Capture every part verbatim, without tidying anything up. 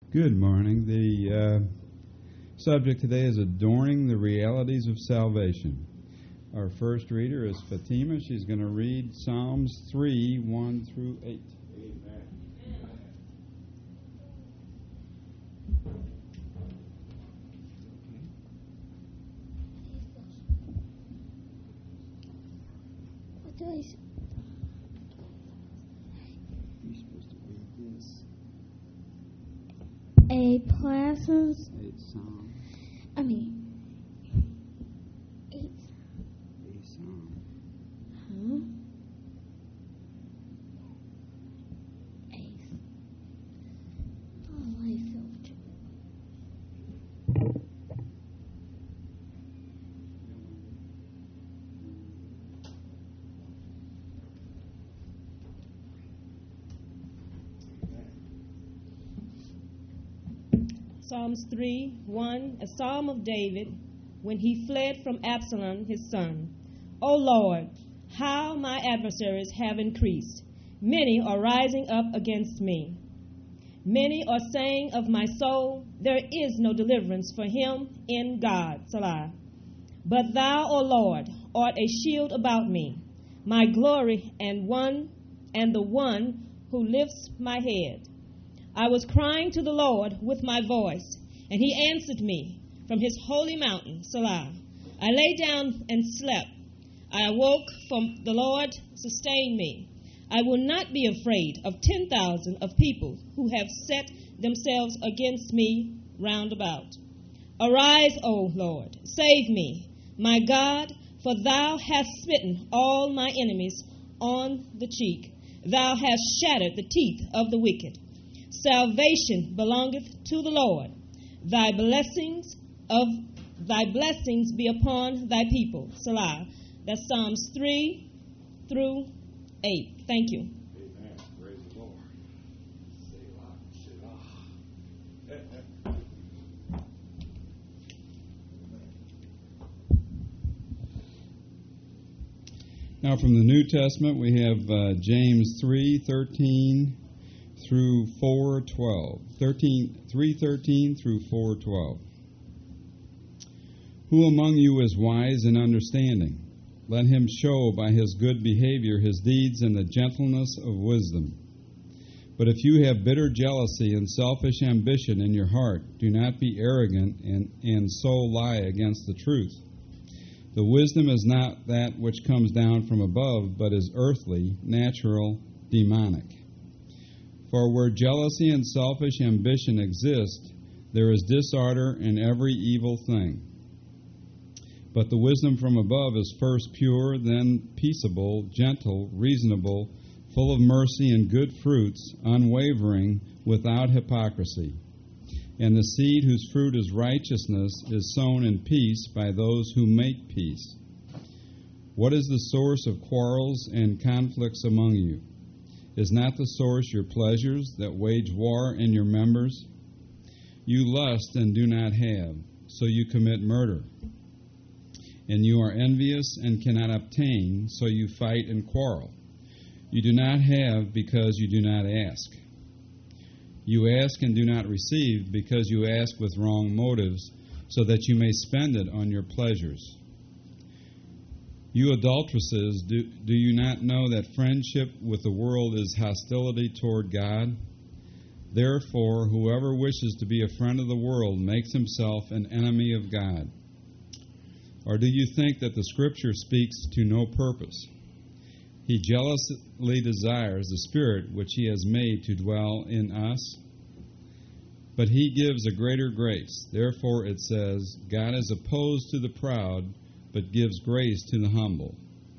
Good morning. The uh, subject today is adorning the realities of salvation. Our first reader is Fatima. She's going to read Psalms three, one through eight. Amen. What do I say? You're supposed to read this. A presence, Eight Psalm. I mean, eight, A Psalm. huh? Eight. Oh, I felt Psalms three, one, a psalm of David when he fled from Absalom his son. O Lord, how my adversaries have increased. Many are rising up against me. Many are saying of my soul, there is no deliverance for him in God. Salah. But thou, O Lord, art a shield about me, my glory and one and the one who lifts my head. I was crying to the Lord with my voice, and he answered me from his holy mountain, Salah. I lay down and slept. I awoke, for the Lord sustained me. I will not be afraid of ten thousand of people who have set themselves against me round about. Arise, O Lord, save me, my God, for thou hast smitten all my enemies on the cheek. Thou hast shattered the teeth of the wicked. Salvation belongeth to the Lord. Thy blessings of thy blessings be upon thy people. Salah. That's Psalms three through eight. Thank you. Amen. Praise the Lord. Selah. Selah. Now from the New Testament we have uh, James three thirteen through four twelve. thirteen, three thirteen through four twelve. Who among you is wise and understanding? Let him show by his good behavior his deeds and the gentleness of wisdom. But if you have bitter jealousy and selfish ambition in your heart, do not be arrogant and, and so lie against the truth. The wisdom is not that which comes down from above, but is earthly, natural, demonic. For where jealousy and selfish ambition exist, there is disorder in every evil thing. But the wisdom from above is first pure, then peaceable, gentle, reasonable, full of mercy and good fruits, unwavering, without hypocrisy. And the seed whose fruit is righteousness is sown in peace by those who make peace. What is the source of quarrels and conflicts among you? Is not the source your pleasures that wage war in your members? You lust and do not have, so you commit murder. And you are envious and cannot obtain, so you fight and quarrel. You do not have because you do not ask. You ask and do not receive because you ask with wrong motives, so that you may spend it on your pleasures. You adulteresses, do, do you not know that friendship with the world is hostility toward God? Therefore, whoever wishes to be a friend of the world makes himself an enemy of God. Or do you think that the Scripture speaks to no purpose? He jealously desires the Spirit which He has made to dwell in us. But He gives a greater grace. Therefore it says, God is opposed to the proud, but gives grace to the humble.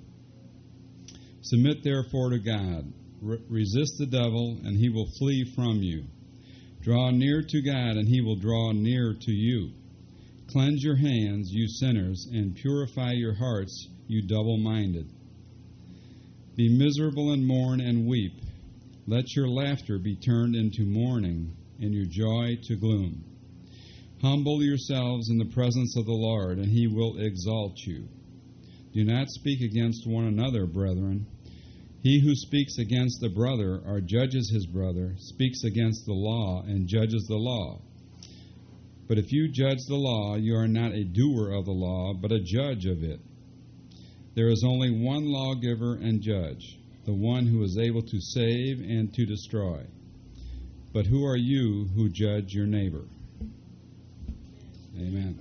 Submit therefore to God. Re- resist the devil, and he will flee from you. Draw near to God, and He will draw near to you. Cleanse your hands, you sinners, and purify your hearts, you double-minded. Be miserable and mourn and weep. Let your laughter be turned into mourning, and your joy to gloom. Humble yourselves in the presence of the Lord, and He will exalt you. Do not speak against one another, brethren. He who speaks against a brother or judges his brother speaks against the law and judges the law. But if you judge the law, you are not a doer of the law, but a judge of it. There is only one lawgiver and judge, the one who is able to save and to destroy. But who are you who judge your neighbor? Amen.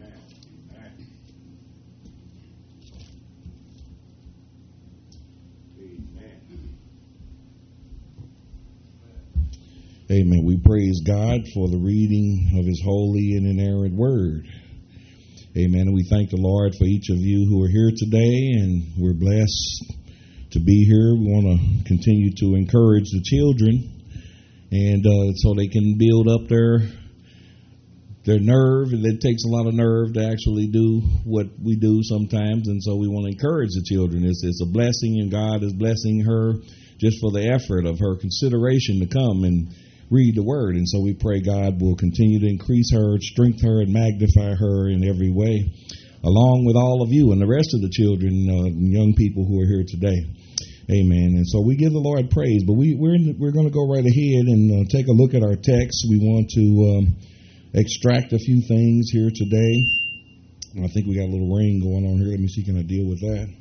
Amen. We praise God for the reading of His holy and inerrant word. Amen. And we thank the Lord for each of you who are here today, and we're blessed to be here. We want to continue to encourage the children, and uh, so they can build up their their nerve. And it takes a lot of nerve to actually do what we do sometimes, and so we want to encourage the children. It's, it's a blessing, and God is blessing her just for the effort of her consideration to come and read the word. And so we pray God will continue to increase her, strengthen her, and magnify her in every way, along with all of you and the rest of the children uh, and young people who are here today. Amen. And so we give the Lord praise. But we, we're in, we're going to go right ahead and uh, take a look at our text. We want to um, extract a few things here today. I think we got a little rain going on here. Let me see, can I deal with that?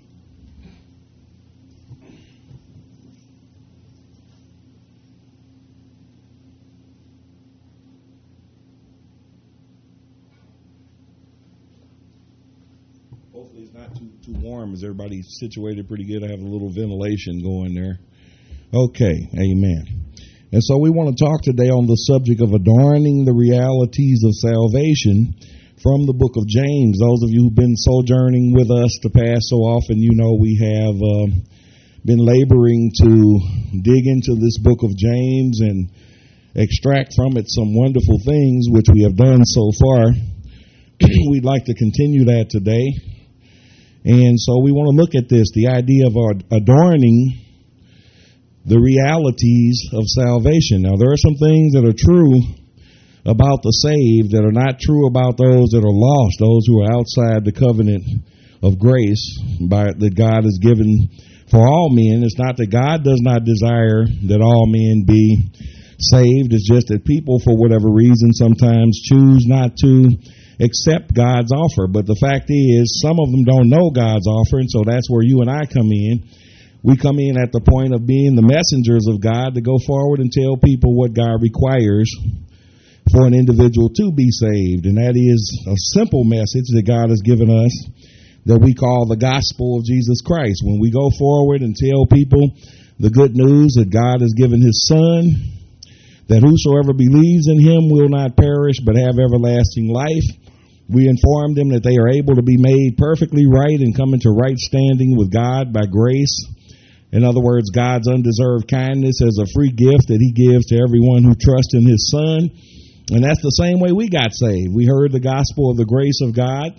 Hopefully it's not too too warm. Is everybody situated pretty good? I have a little ventilation going there. Okay, amen. And so we want to talk today on the subject of adorning the realities of salvation from the book of James. Those of you who've been sojourning with us the past so often, you know we have uh, been laboring to dig into this book of James and extract from it some wonderful things, which we have done so far. We'd like to continue that today. And so we want to look at this, the idea of adorning the realities of salvation. Now, there are some things that are true about the saved that are not true about those that are lost, those who are outside the covenant of grace by, that God has given for all men. It's not that God does not desire that all men be saved. It's just that people, for whatever reason, sometimes choose not to accept God's offer. But the fact is, some of them don't know God's offer, and so that's where you and I come in. We come in at the point of being the messengers of God to go forward and tell people what God requires for an individual to be saved. And that is a simple message that God has given us that we call the gospel of Jesus Christ. When we go forward and tell people the good news that God has given His Son, that whosoever believes in Him will not perish but have everlasting life, we inform them that they are able to be made perfectly right and come into right standing with God by grace. In other words, God's undeserved kindness as a free gift that He gives to everyone who trusts in His Son. And that's the same way we got saved. We heard the gospel of the grace of God,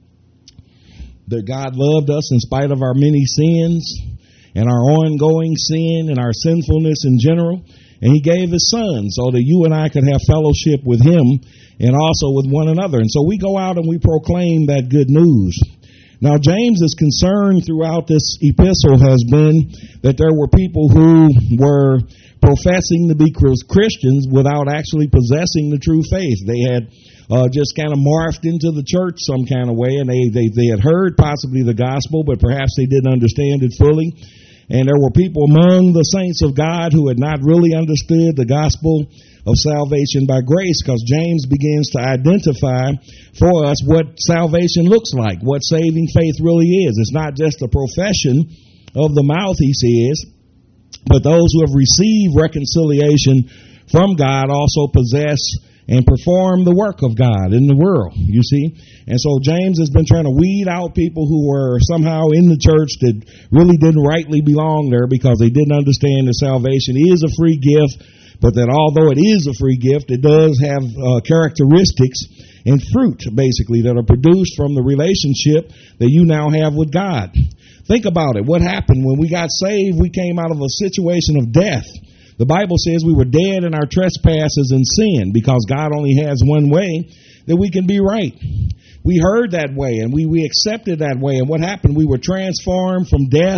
that God loved us in spite of our many sins and our ongoing sin and our sinfulness in general. And He gave His Son so that you and I could have fellowship with Him and also with one another. And so we go out and we proclaim that good news. Now, James's concern throughout this epistle has been that there were people who were professing to be Christians without actually possessing the true faith. They had uh, just kind of morphed into the church some kind of way, and they, they, they had heard possibly the gospel, but perhaps they didn't understand it fully. And there were people among the saints of God who had not really understood the gospel of salvation by grace, because James begins to identify for us what salvation looks like, what saving faith really is. It's not just a profession of the mouth, he says, but those who have received reconciliation from God also possess and perform the work of God in the world, you see. And so James has been trying to weed out people who were somehow in the church that really didn't rightly belong there because they didn't understand that salvation is a free gift, but that although it is a free gift, it does have uh, characteristics and fruit, basically, that are produced from the relationship that you now have with God. Think about it. What happened when we got saved? We came out of a situation of death. The Bible says we were dead in our trespasses and sin, because God only has one way that we can be right. We heard that way, and we, we accepted that way. And what happened? We were transformed from death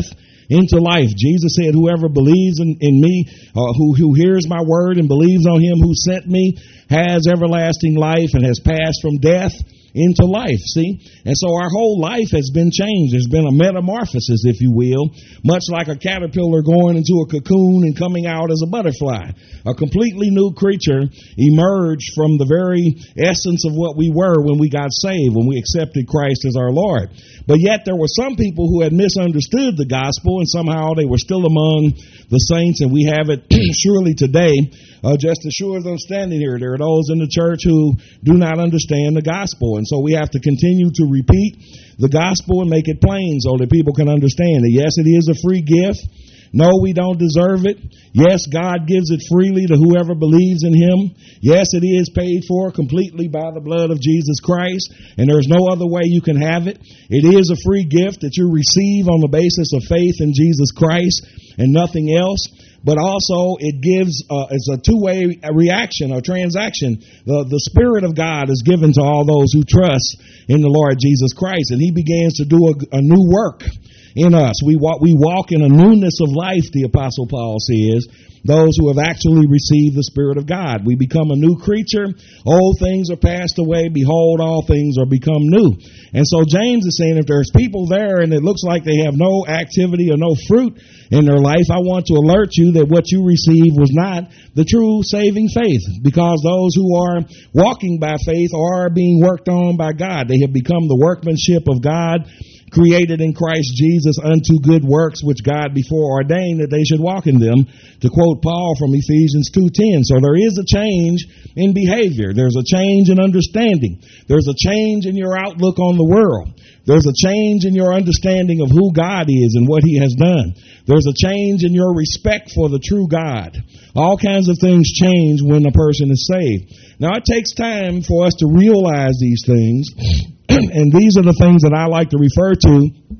into life. Jesus said, whoever believes in, in me, uh, who, who hears my word and believes on him who sent me, has everlasting life and has passed from death into life, see? And so our whole life has been changed. There's been a metamorphosis, if you will, much like a caterpillar going into a cocoon and coming out as a butterfly. A completely new creature emerged from the very essence of what we were when we got saved, when we accepted Christ as our Lord. But yet there were some people who had misunderstood the gospel, and somehow they were still among the saints, and we have it surely today. Uh, just as sure as I'm standing here, there are those in the church who do not understand the gospel. And so we have to continue to repeat the gospel and make it plain so that people can understand it. Yes, it is a free gift. No, we don't deserve it. Yes, God gives it freely to whoever believes in him. Yes, it is paid for completely by the blood of Jesus Christ, and there's no other way you can have it. It is a free gift that you receive on the basis of faith in Jesus Christ and nothing else. But also it gives, uh, it's a two-way reaction or transaction. The, the Spirit of God is given to all those who trust in the Lord Jesus Christ, and he begins to do a, a new work in us. We walk, we walk in a newness of life, the Apostle Paul says, those who have actually received the Spirit of God. We become a new creature. Old things are passed away. Behold, all things are become new. And so James is saying if there's people there and it looks like they have no activity or no fruit in their life, I want to alert you that what you received was not the true saving faith, because those who are walking by faith are being worked on by God. They have become the workmanship of God, created in Christ Jesus unto good works, which God before ordained that they should walk in them, to quote Paul from Ephesians two ten. So there is a change in behavior. There's a change in understanding. There's a change in your outlook on the world. There's a change in your understanding of who God is and what he has done. There's a change in your respect for the true God. All kinds of things change when a person is saved. Now, it takes time for us to realize these things. And these are the things that I like to refer to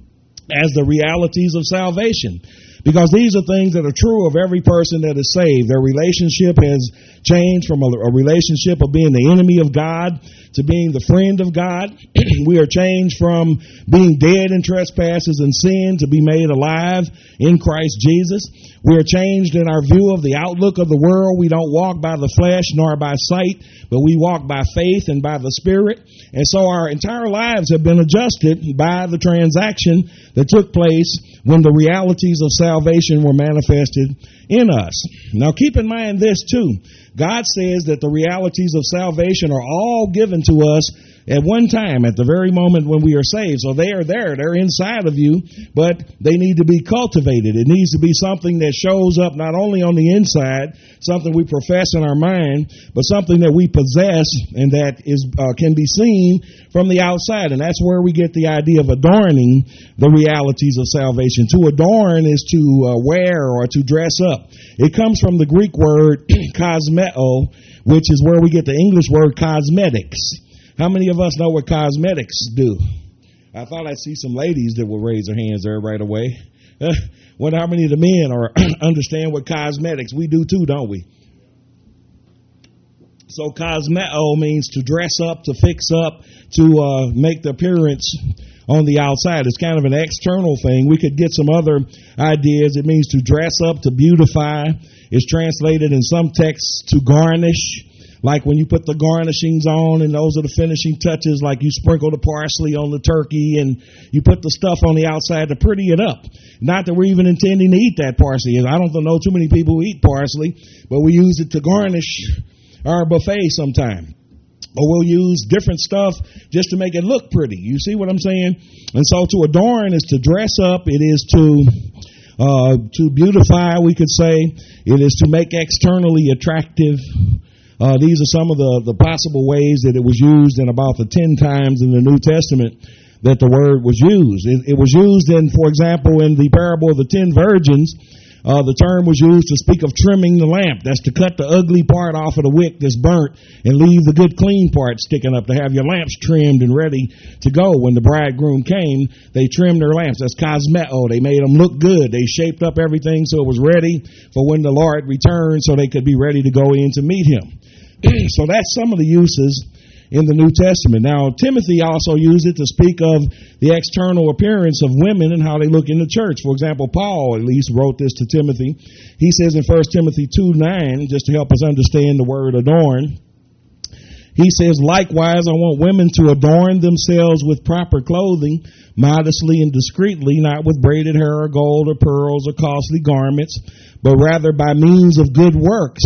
as the realities of salvation, because these are things that are true of every person that is saved. Their relationship has changed from a, a relationship of being the enemy of God to being the friend of God. We are changed from being dead in trespasses and sin to be made alive in Christ Jesus. We are changed in our view of the outlook of the world. We don't walk by the flesh nor by sight, but we walk by faith and by the Spirit. And so our entire lives have been adjusted by the transaction that took place when the realities of salvation were manifested in us. Now keep in mind this too. God says that the realities of salvation are all given to us at one time, at the very moment when we are saved. So they are there. They're inside of you, but they need to be cultivated. It needs to be something that shows up not only on the inside, something we profess in our mind, but something that we possess and that is uh, can be seen from the outside. And that's where we get the idea of adorning the realities of salvation. To adorn is to uh, wear or to dress up. It comes from the Greek word cosmeo, which is where we get the English word cosmetics. How many of us know what cosmetics do? I thought I'd see some ladies that will raise their hands there right away. Uh, wonder how many of the men are understand what cosmetics. We do too, don't we? So cosmeo means to dress up, to fix up, to uh, make the appearance on the outside. It's kind of an external thing. We could get some other ideas. It means to dress up, to beautify. It's translated in some texts to garnish, like when you put the garnishings on, and those are the finishing touches, like you sprinkle the parsley on the turkey and you put the stuff on the outside to pretty it up. Not that we're even intending to eat that parsley. I don't know too many people who eat parsley, but we use it to garnish our buffet sometime. Or we'll use different stuff just to make it look pretty. You see what I'm saying? And so to adorn is to dress up. It is to uh, to beautify, we could say. It is to make externally attractive. Uh, these are some of the, the possible ways that it was used in about the ten times in the New Testament that the word was used. It, it was used in, for example, in the parable of the ten virgins. Uh, the term was used to speak of trimming the lamp. That's to cut the ugly part off of the wick that's burnt and leave the good clean part sticking up, to have your lamps trimmed and ready to go. When the bridegroom came, they trimmed their lamps. That's cosmeo. They made them look good. They shaped up everything so it was ready for when the Lord returned, so they could be ready to go in to meet him. So that's some of the uses in the New Testament. Now, Timothy also used it to speak of the external appearance of women and how they look in the church. For example, Paul at least wrote this to Timothy. He says in First Timothy two nine, just to help us understand the word adorn, he says, likewise, I want women to adorn themselves with proper clothing, modestly and discreetly, not with braided hair or gold or pearls or costly garments, but rather by means of good works,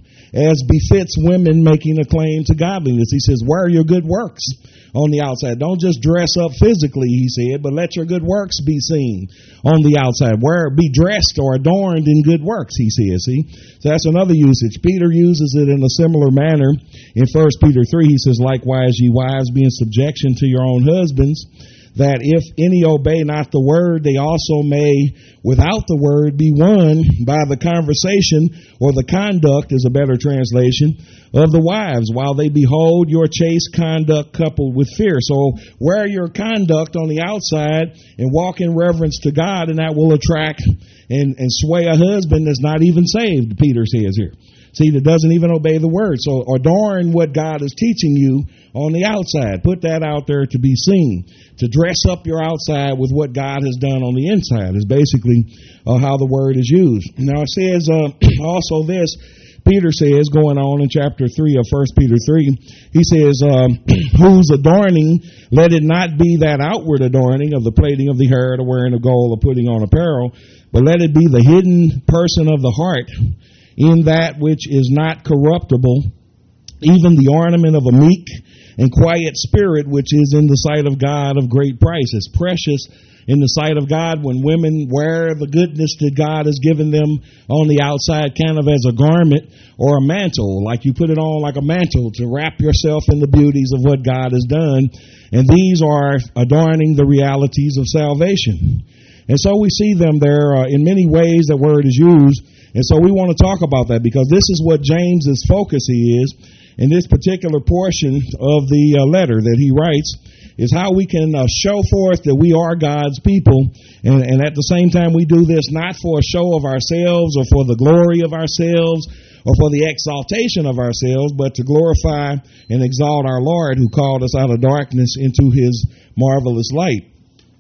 as befits women making a claim to godliness. He says, where are your good works on the outside? Don't just dress up physically, he said, but let your good works be seen on the outside. Where be dressed or adorned in good works, he says. See? So that's another usage. Peter uses it in a similar manner in First Peter three. He says, likewise, ye wives, be in subjection to your own husbands, that if any obey not the word, they also may, without the word, be won by the conversation, or the conduct is a better translation, of the wives, while they behold your chaste conduct coupled with fear. So wear your conduct on the outside and walk in reverence to God, and that will attract and, and sway a husband that's not even saved, Peter says here. See, that doesn't even obey the word. So adorn what God is teaching you on the outside. Put that out there to be seen. To dress up your outside with what God has done on the inside is basically uh, how the word is used. Now it says uh, also this, Peter says, going on in chapter three of First Peter three, he says, um, whose adorning, let it not be that outward adorning of the plaiting of the hair, the wearing of gold, or putting on apparel, but let it be the hidden person of the heart, in that which is not corruptible, even the ornament of a meek and quiet spirit, which is in the sight of God of great price. It's precious in the sight of God when women wear the goodness that God has given them on the outside, kind of as a garment or a mantle, like you put it on like a mantle to wrap yourself in the beauties of what God has done. And these are adorning the realities of salvation. And so we see them there uh, in many ways that word is used. And so we want to talk about that because this is what James's focus is in this particular portion of the uh, letter that he writes, is how we can uh, show forth that we are God's people. And, and at the same time, we do this not for a show of ourselves or for the glory of ourselves or for the exaltation of ourselves, but to glorify and exalt our Lord who called us out of darkness into his marvelous light.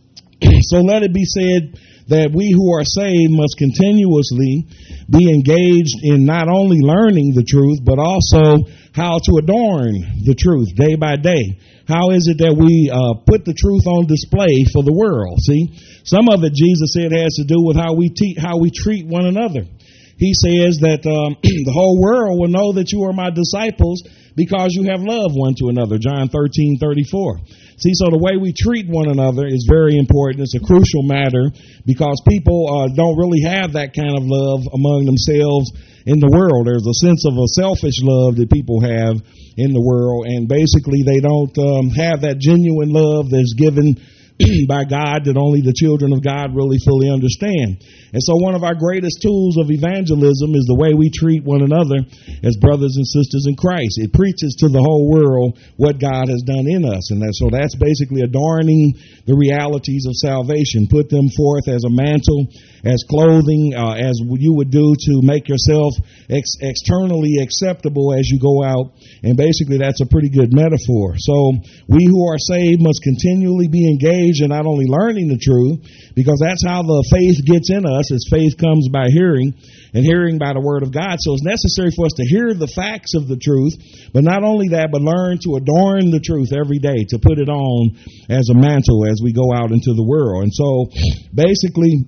So let it be said that we who are saved must continuously be engaged in not only learning the truth, but also how to adorn the truth day by day. How is it that we uh, put the truth on display for the world? See, some of it, Jesus said, has to do with how we te- how we treat one another. He says that um, the whole world will know that you are my disciples because you have loved one to another. John thirteen thirty-four. See, so the way we treat one another is very important. It's a crucial matter because people uh, don't really have that kind of love among themselves in the world. There's a sense of a selfish love that people have in the world, and basically they don't um, have that genuine love that's given by God that only the children of God really fully understand. And so one of our greatest tools of evangelism is the way we treat one another as brothers and sisters in Christ. It preaches to the whole world what God has done in us. And that, so that's basically adorning the realities of salvation. Put them forth as a mantle, as clothing, uh, as you would do to make yourself ex- externally acceptable as you go out. And basically that's a pretty good metaphor. So we who are saved must continually be engaged in not only learning the truth, because that's how the faith gets in us, as faith comes by hearing, and hearing by the word of God. So it's necessary for us to hear the facts of the truth, but not only that, but learn to adorn the truth every day, to put it on as a mantle as we go out into the world. And so basically,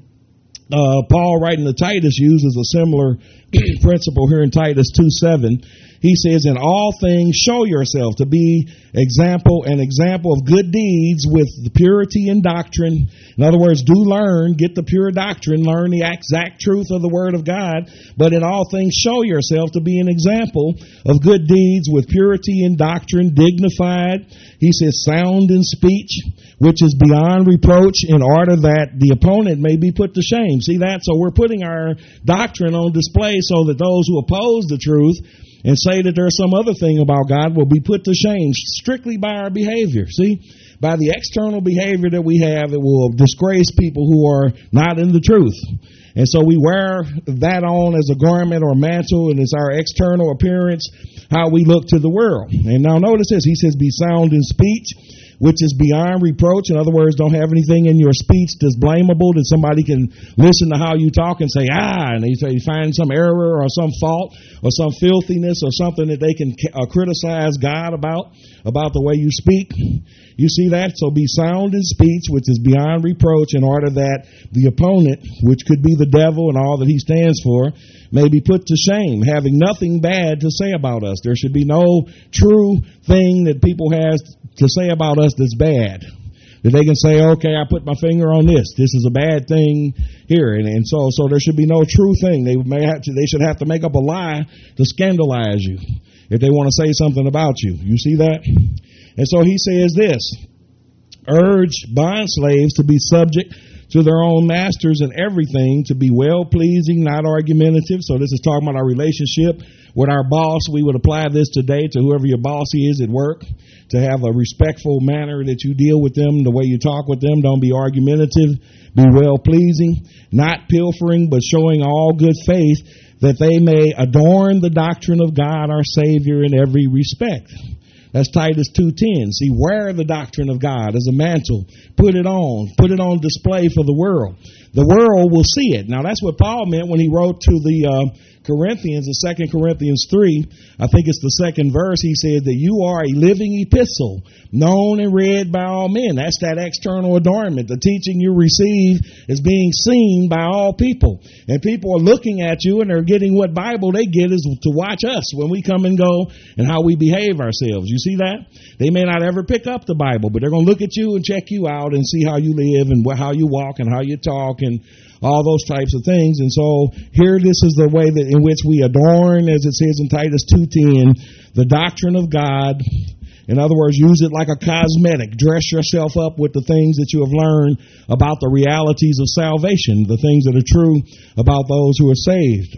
uh, Paul writing to Titus uses a similar principle here in Titus two seven. He says, in all things show yourself to be example, an example of good deeds with the purity and doctrine. In other words, do learn, get the pure doctrine, learn the exact truth of the word of God, but in all things show yourself to be an example of good deeds with purity and doctrine, dignified. He says, sound in speech, which is beyond reproach, in order that the opponent may be put to shame. See that? So we're putting our doctrine on display so that those who oppose the truth and say that there's some other thing about God will be put to shame strictly by our behavior. See, by the external behavior that we have, it will disgrace people who are not in the truth. And so we wear that on as a garment or mantle, and it's our external appearance, how we look to the world. And now notice this. He says, be sound in speech, which is beyond reproach. In other words, don't have anything in your speech that's blamable, that somebody can listen to how you talk and say, ah, and they say, find some error or some fault or some filthiness or something that they can uh, criticize God about, about the way you speak. You see that? So be sound in speech, which is beyond reproach, in order that the opponent, which could be the devil and all that he stands for, may be put to shame, having nothing bad to say about us. There should be no true thing that people have to say about us that's bad. That they can say, okay, I put my finger on this. This is a bad thing here. And, and so so there should be no true thing. They may have to, they should have to make up a lie to scandalize you if they want to say something about you. You see that? And so he says this, urge bondslaves to be subject to their own masters in everything, to be well-pleasing, not argumentative. So this is talking about our relationship with our boss. We would apply this today to whoever your boss is at work, to have a respectful manner that you deal with them, the way you talk with them. Don't be argumentative, be well-pleasing, not pilfering, but showing all good faith, that they may adorn the doctrine of God our Savior in every respect. That's Titus two ten. See, wear the doctrine of God as a mantle. Put it on. Put it on display for the world. The world will see it. Now, that's what Paul meant when he wrote to the uh, Corinthians in Second Corinthians three. I think it's the second verse. He said that you are a living epistle, known and read by all men. That's that external adornment. The teaching you receive is being seen by all people. And people are looking at you, and they're getting what Bible they get is to watch us when we come and go and how we behave ourselves. You see that? They may not ever pick up the Bible, but they're going to look at you and check you out and see how you live and how you walk and how you talk and all those types of things. And so here this is the way that in which we adorn, as it says in Titus two ten, the doctrine of God. In other words, use it like a cosmetic. Dress yourself up with the things that you have learned about the realities of salvation, the things that are true about those who are saved.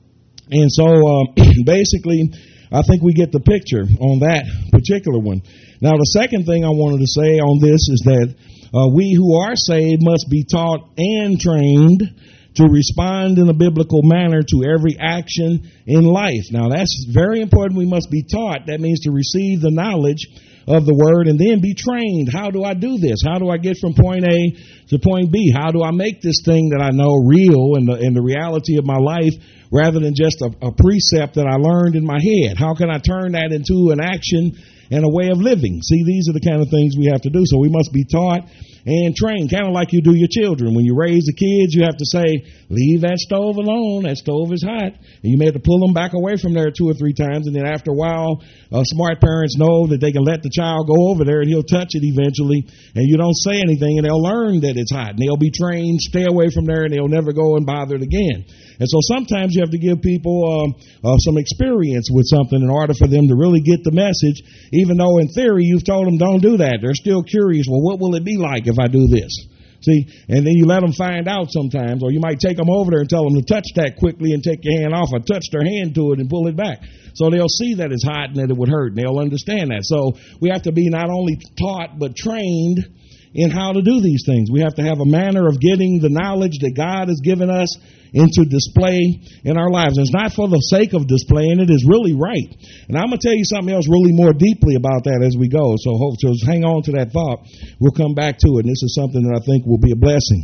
And so uh, basically, I think we get the picture on that particular one. Now, the second thing I wanted to say on this is that uh, we who are saved must be taught and trained to respond in a biblical manner to every action in life. Now, that's very important. We must be taught. That means to receive the knowledge of the word and then be trained. How do I do this? How do I get from point A to point B? How do I make this thing that I know real in the, in the reality of my life rather than just a, a precept that I learned in my head? How can I turn that into an action and a way of living? See, these are the kind of things we have to do. So we must be taught and trained, kind of like you do your children. When you raise the kids, you have to say, leave that stove alone. That stove is hot. And you may have to pull them back away from there two or three times. And then after a while, uh, smart parents know that they can let the child go over there and he'll touch it eventually. And you don't say anything and they'll learn that it's hot. And they'll be trained, stay away from there, and they'll never go and bother it again. And so sometimes you have to give people uh, uh, some experience with something in order for them to really get the message, even though in theory you've told them don't do that. They're still curious. Well, what will it be like if I do this? See, and then you let them find out sometimes, or you might take them over there and tell them to touch that quickly and take your hand off, or touch their hand to it and pull it back. So they'll see that it's hot and that it would hurt, and they'll understand that. So we have to be not only taught but trained in how to do these things. We have to have a manner of getting the knowledge that God has given us into display in our lives. And it's not for the sake of displaying it. It's really right. And I'm going to tell you something else really more deeply about that as we go. So, hope, so hang on to that thought. We'll come back to it. And this is something that I think will be a blessing.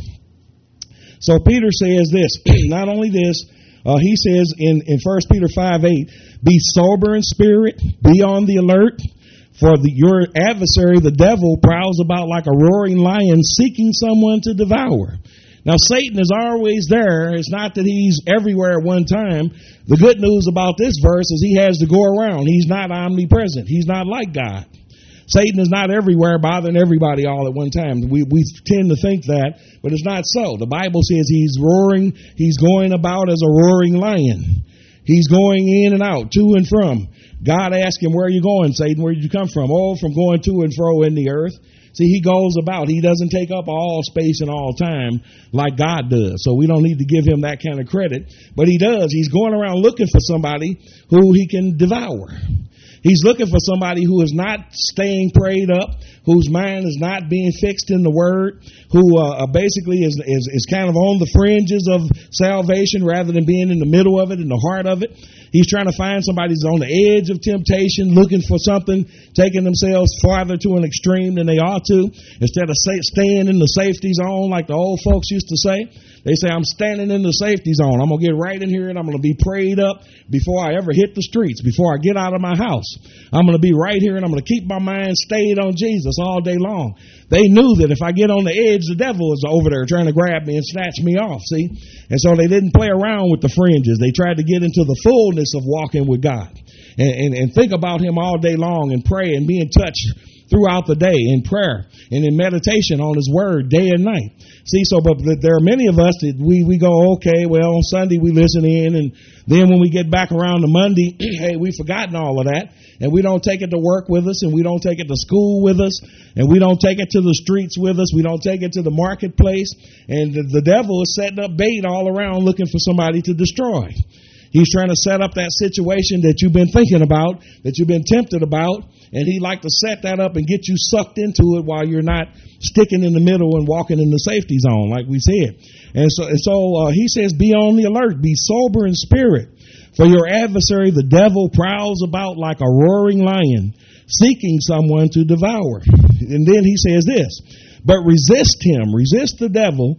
So Peter says this. Not only this, uh, he says in, in First Peter five eight, be sober in spirit, be on the alert. For the, your adversary, the devil, prowls about like a roaring lion seeking someone to devour. Now, Satan is always there. It's not that he's everywhere at one time. The good news about this verse is he has to go around. He's not omnipresent. He's not like God. Satan is not everywhere bothering everybody all at one time. We, we tend to think that, but it's not so. The Bible says he's roaring. He's going about as a roaring lion. He's going in and out, to and from. God asked him, where are you going, Satan? Where did you come from? Oh, from going to and fro in the earth. See, he goes about. He doesn't take up all space and all time like God does. So we don't need to give him that kind of credit. But he does. He's going around looking for somebody who he can devour. He's looking for somebody who is not staying prayed up, whose mind is not being fixed in the Word, who uh, basically is, is is kind of on the fringes of salvation rather than being in the middle of it, in the heart of it. He's trying to find somebody who's on the edge of temptation, looking for something, taking themselves farther to an extreme than they ought to, instead of say, staying in the safety zone like the old folks used to say. They say, I'm standing in the safety zone. I'm going to get right in here and I'm going to be prayed up before I ever hit the streets, before I get out of my house. I'm going to be right here and I'm going to keep my mind stayed on Jesus all day long. They knew that if I get on the edge, the devil is over there trying to grab me and snatch me off, see? And so they didn't play around with the fringes. They tried to get into the fullness of walking with God and, and, and think about him all day long and pray and be in touch throughout the day in prayer and in meditation on his word day and night. See, so but there are many of us that we, we go, okay, well, on Sunday we listen in, and then when we get back around to Monday, hey, we've forgotten all of that, and we don't take it to work with us, and we don't take it to school with us, and we don't take it to the streets with us, we don't take it to the marketplace, and the, the devil is setting up bait all around looking for somebody to destroy. He's trying to set up that situation that you've been thinking about, that you've been tempted about, and he'd like to set that up and get you sucked into it while you're not sticking in the middle and walking in the safety zone, like we said. And so, and so uh, he says, be on the alert, be sober in spirit, for your adversary, the devil, prowls about like a roaring lion, seeking someone to devour. And then he says this, but resist him, resist the devil,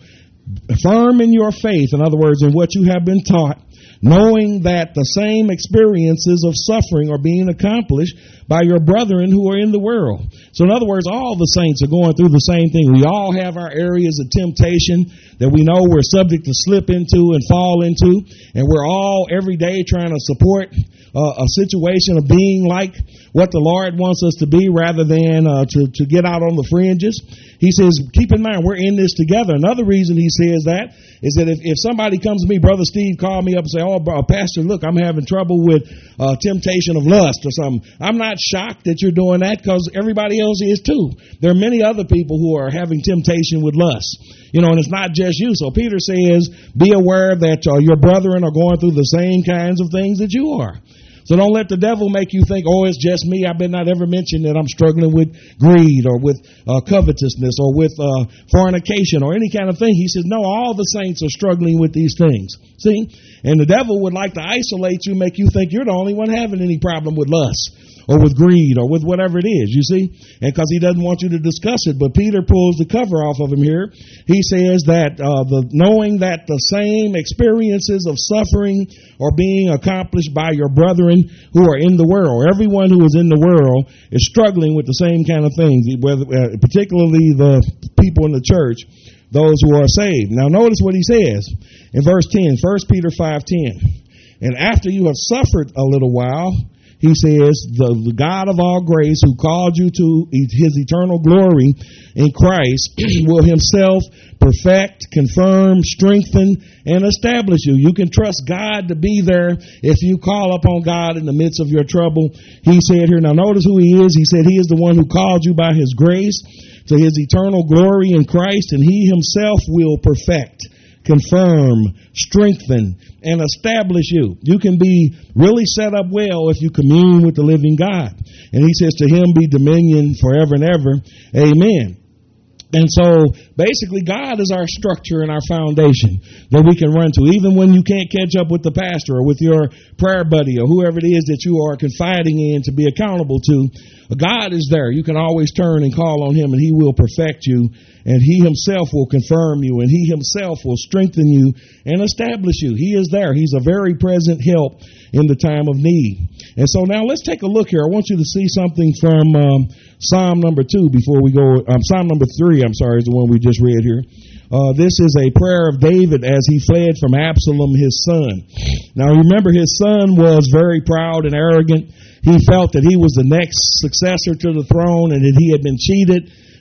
firm in your faith, in other words, in what you have been taught, knowing that the same experiences of suffering are being accomplished by your brethren who are in the world. So in other words, all the saints are going through the same thing. We all have our areas of temptation that we know we're subject to slip into and fall into, and we're all every day trying to support uh, a situation of being like what the Lord wants us to be rather than uh, to, to get out on the fringes. He says, keep in mind, we're in this together. Another reason he says that is that if, if somebody comes to me, Brother Steve called me up and say, oh, Pastor, look, I'm having trouble with uh, temptation of lust or something. I'm not shocked that you're doing that because everybody else is too. There are many other people who are having temptation with lust. You know, and it's not just you. So Peter says, be aware that uh, your brethren are going through the same kinds of things that you are. So don't let the devil make you think, oh, it's just me. I better not ever mention that I'm struggling with greed or with uh, covetousness or with uh, fornication or any kind of thing. He says, no, all the saints are struggling with these things. See? And the devil would like to isolate you, make you think you're the only one having any problem with lust or with greed or with whatever it is, you see? And because he doesn't want you to discuss it. But Peter pulls the cover off of him here. He says that uh, the knowing that the same experiences of suffering are being accomplished by your brethren who are in the world. Everyone who is in the world is struggling with the same kind of things, whether, uh, particularly the people in the church, those who are saved. Now notice what he says in verse ten, First Peter five ten. And after you have suffered a little while, he says, the, the God of all grace who called you to his eternal glory in Christ will himself perfect, confirm, strengthen, and establish you. You can trust God to be there if you call upon God in the midst of your trouble. He said here, now notice who he is. He said he is the one who called you by his grace to his eternal glory in Christ, and he himself will perfect, confirm, strengthen, and establish you. You can be really set up well if you commune with the living God. And he says, to him be dominion forever and ever. Amen. And so basically God is our structure and our foundation that we can run to. Even when you can't catch up with the pastor or with your prayer buddy or whoever it is that you are confiding in to be accountable to, God is there. You can always turn and call on him, and he will perfect you, and he himself will confirm you, and he himself will strengthen you and establish you. He is there. He's a very present help in the time of need. And so now let's take a look here. I want you to see something from um, Psalm number two before we go. Um, Psalm number three, I'm sorry, is the one we just read here. Uh, this is a prayer of David as he fled from Absalom, his son. Now remember, his son was very proud and arrogant. He felt that he was the next successor to the throne and that he had been cheated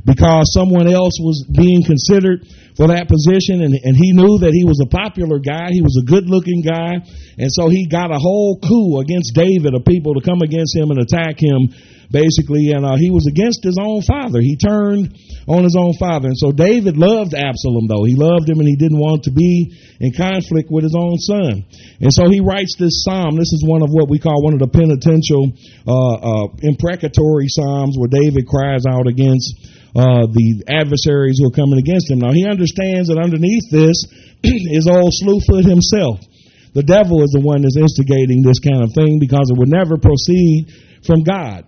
because someone else was being considered for that position, and, and he knew that he was a popular guy. He was a good-looking guy, and so he got a whole coup against David of people to come against him and attack him, basically, and uh, he was against his own father. He turned on his own father, and so David loved Absalom, though. He loved him, and he didn't want to be in conflict with his own son. And so he writes this psalm. This is one of what we call one of the penitential, uh, uh, imprecatory psalms, where David cries out against Uh, the adversaries who are coming against him. Now, he understands that underneath this is old Slewfoot himself. The devil is the one that's instigating this kind of thing, because it would never proceed from God.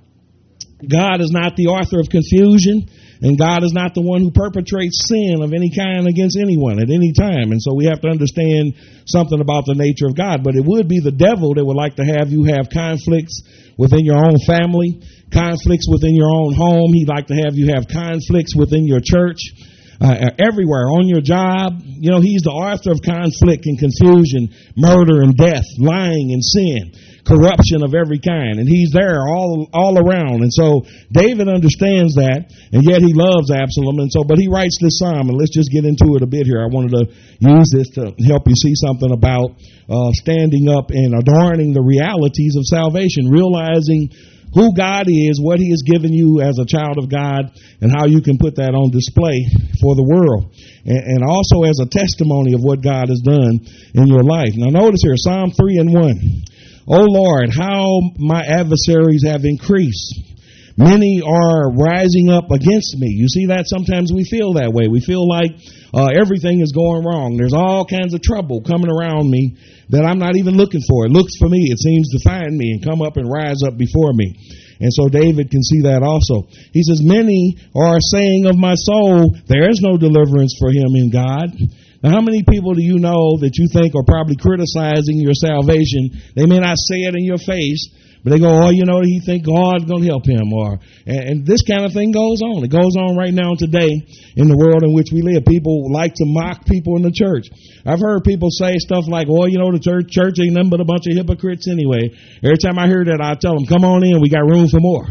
God is not the author of confusion, and God is not the one who perpetrates sin of any kind against anyone at any time. And so we have to understand something about the nature of God. But it would be the devil that would like to have you have conflicts within your own family, conflicts within your own home. He'd like to have you have conflicts within your church, uh, everywhere, on your job. You know, he's the author of conflict and confusion, murder and death, lying and sin, corruption of every kind. And he's there all all around. And so David understands that, and yet he loves Absalom. And so, but he writes this psalm, and let's just get into it a bit here. I wanted to use this to help you see something about uh, standing up and adorning the realities of salvation, realizing who God is, what he has given you as a child of God, and how you can put that on display for the world, and, and also as a testimony of what God has done in your life. Now notice here, Psalm three and one. O Lord, how my adversaries have increased. Many are rising up against me. You see that? Sometimes we feel that way. We feel like uh, everything is going wrong. There's all kinds of trouble coming around me that I'm not even looking for. It looks for me. It seems to find me and come up and rise up before me. And so David can see that also. He says, many are saying of my soul, there is no deliverance for him in God. Now, how many people do you know that you think are probably criticizing your salvation? They may not say it in your face, but they go, oh, you know, he think God's going to help him. Or, and, and this kind of thing goes on. It goes on right now today in the world in which we live. People like to mock people in the church. I've heard people say stuff like, well, you know, the church, church ain't nothing but a bunch of hypocrites anyway. Every time I hear that, I tell them, come on in. We got room for more.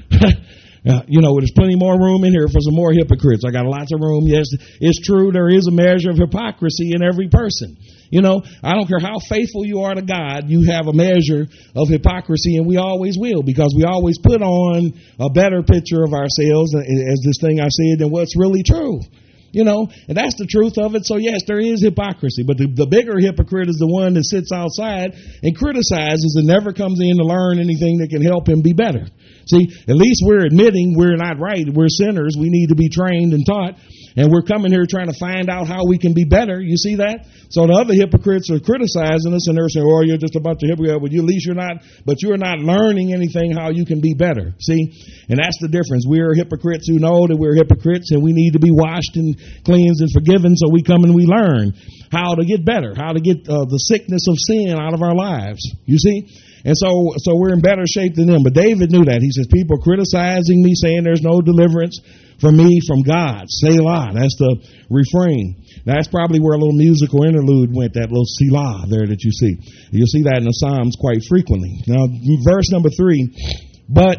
Uh, you know, there's plenty more room in here for some more hypocrites. I got lots of room. Yes, it's true. There is a measure of hypocrisy in every person. You know, I don't care how faithful you are to God, you have a measure of hypocrisy, and we always will, because we always put on a better picture of ourselves, as this thing I said, than what's really true. You know, and that's the truth of it. So, yes, there is hypocrisy. But the, the bigger hypocrite is the one that sits outside and criticizes and never comes in to learn anything that can help him be better. See, at least we're admitting we're not right. We're sinners. We need to be trained and taught. And we're coming here trying to find out how we can be better. You see that? So the other hypocrites are criticizing us, and they're saying, oh, you're just a bunch of hypocrites. Well, you, at least you're not, but you're not learning anything how you can be better. See? And that's the difference. We're hypocrites who know that we're hypocrites, and we need to be washed and cleansed and forgiven. So we come and we learn how to get better, how to get uh, the sickness of sin out of our lives. You see? And so so we're in better shape than them. But David knew that. He says, people criticizing me, saying there's no deliverance for me from God. Selah. That's the refrain. Now, that's probably where a little musical interlude went, that little Selah there that you see. You'll see that in the Psalms quite frequently. Now, verse number three, but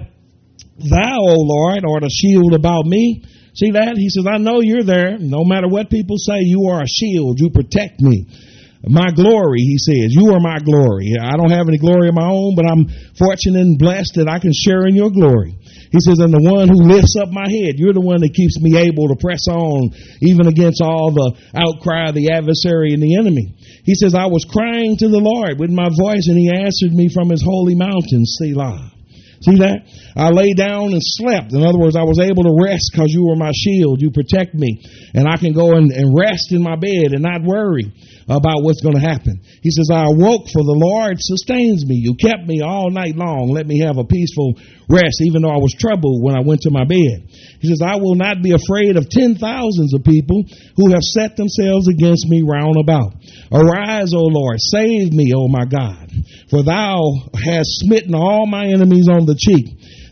thou, O Lord, art a shield about me. See that? He says, I know you're there. No matter what people say, you are a shield. You protect me. My glory, he says, you are my glory. I don't have any glory of my own, but I'm fortunate and blessed that I can share in your glory. He says, and the one who lifts up my head, you're the one that keeps me able to press on, even against all the outcry of the adversary and the enemy. He says, I was crying to the Lord with my voice, and he answered me from his holy mountain, Selah. See that? I lay down and slept. In other words, I was able to rest because you were my shield. You protect me. And I can go and, and rest in my bed and not worry about what's going to happen. He says, I awoke, for the Lord sustains me. You kept me all night long. Let me have a peaceful rest, even though I was troubled when I went to my bed. He says, I will not be afraid of ten thousands of people who have set themselves against me round about. Arise, O Lord, save me, O my God, for thou hast smitten all my enemies on the cheek.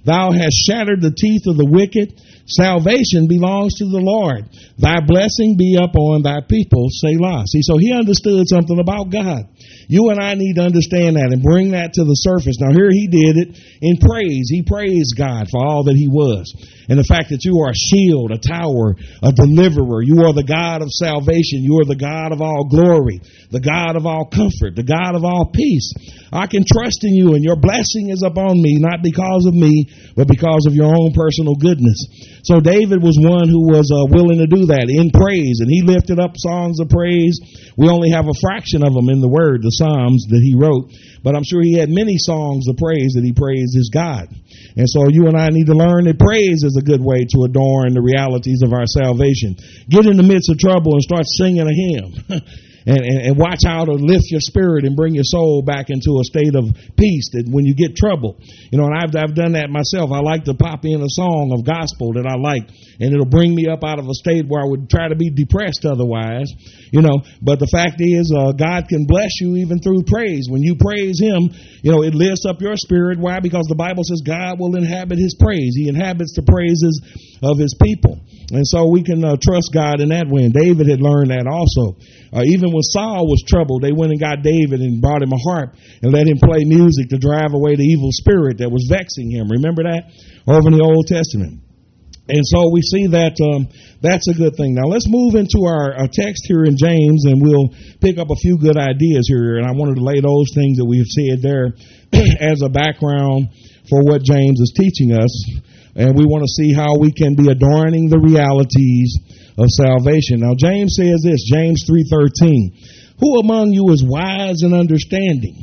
Thou hast shattered the teeth of the wicked. Salvation belongs to the Lord. Thy blessing be upon thy people, Selah. See, so he understood something about God. You and I need to understand that and bring that to the surface. Now, here he did it in praise. He praised God for all that he was. And the fact that you are a shield, a tower, a deliverer. You are the God of salvation. You are the God of all glory, the God of all comfort, the God of all peace. I can trust in you, and your blessing is upon me, not because of me, but because of your own personal goodness. So David was one who was uh, willing to do that in praise, and he lifted up songs of praise. We only have a fraction of them in the Word, the Psalms that he wrote, but I'm sure he had many songs of praise that he praised his God. And so you and I need to learn that praise is a good way to adorn the realities of our salvation. Get in the midst of trouble and start singing a hymn. And, and, and watch how to lift your spirit and bring your soul back into a state of peace that when you get trouble. You know, and I've, I've done that myself. I like to pop in a song of gospel that I like, and it'll bring me up out of a state where I would try to be depressed otherwise. You know, but the fact is, uh, God can bless you even through praise. When you praise him, you know, it lifts up your spirit. Why? Because the Bible says God will inhabit his praise. He inhabits the praises of his people. And so we can uh, trust God in that way. And David had learned that also. Uh, even when Saul was troubled, they went and got David and brought him a harp and let him play music to drive away the evil spirit that was vexing him. Remember that? Over in the Old Testament. And so we see that um, that's a good thing. Now let's move into our, our text here in James, and we'll pick up a few good ideas here. And I wanted to lay those things that we've said there as a background for what James is teaching us. And we want to see how we can be adorning the realities of salvation. Now, James says this, James three thirteen, who among you is wise and understanding?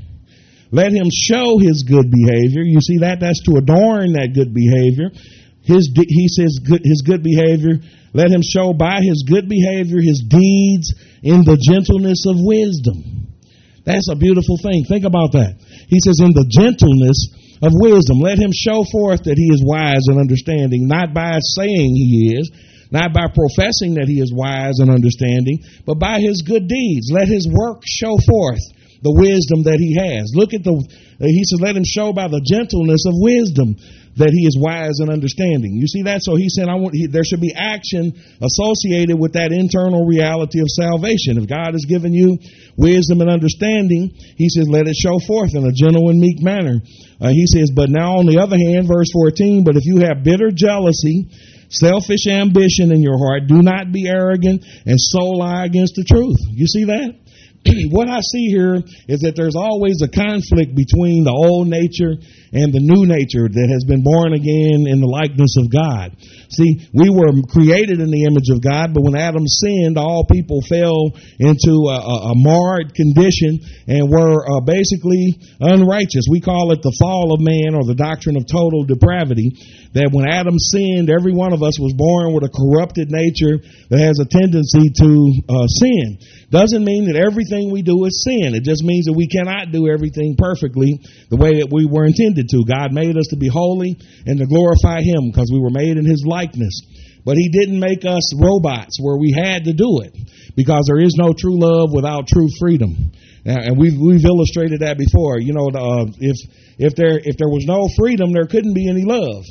Let him show his good behavior. You see that? That's to adorn that good behavior. His, he says good, his good behavior. Let him show by his good behavior his deeds in the gentleness of wisdom. That's a beautiful thing. Think about that. He says in the gentleness of wisdom. Let him show forth that he is wise and understanding, not by saying he is, not by professing that he is wise and understanding, but by his good deeds. Let his work show forth the wisdom that he has. Look at the, he says, let him show by the gentleness of wisdom that he is wise and understanding. You see that? So he said, I want, he, there should be action associated with that internal reality of salvation. If God has given you wisdom and understanding, he says, let it show forth in a gentle and meek manner. Uh, he says, but now on the other hand, verse fourteen, but if you have bitter jealousy, selfish ambition in your heart, do not be arrogant and so lie against the truth. You see that? What I see here is that there's always a conflict between the old nature and the new nature that has been born again in the likeness of God. See, we were created in the image of God, but when Adam sinned, all people fell into a, a, a marred condition and were uh, basically unrighteous. We call it the fall of man, or the doctrine of total depravity, that when Adam sinned, every one of us was born with a corrupted nature that has a tendency to uh, sin. Doesn't mean that everything we do is sin. It just means that we cannot do everything perfectly the way that we were intended to. God made us to be holy and to glorify him because we were made in his likeness. But he didn't make us robots where we had to do it, because there is no true love without true freedom. And we've, we've illustrated that before. You know, uh, if if there if there was no freedom, there couldn't be any love.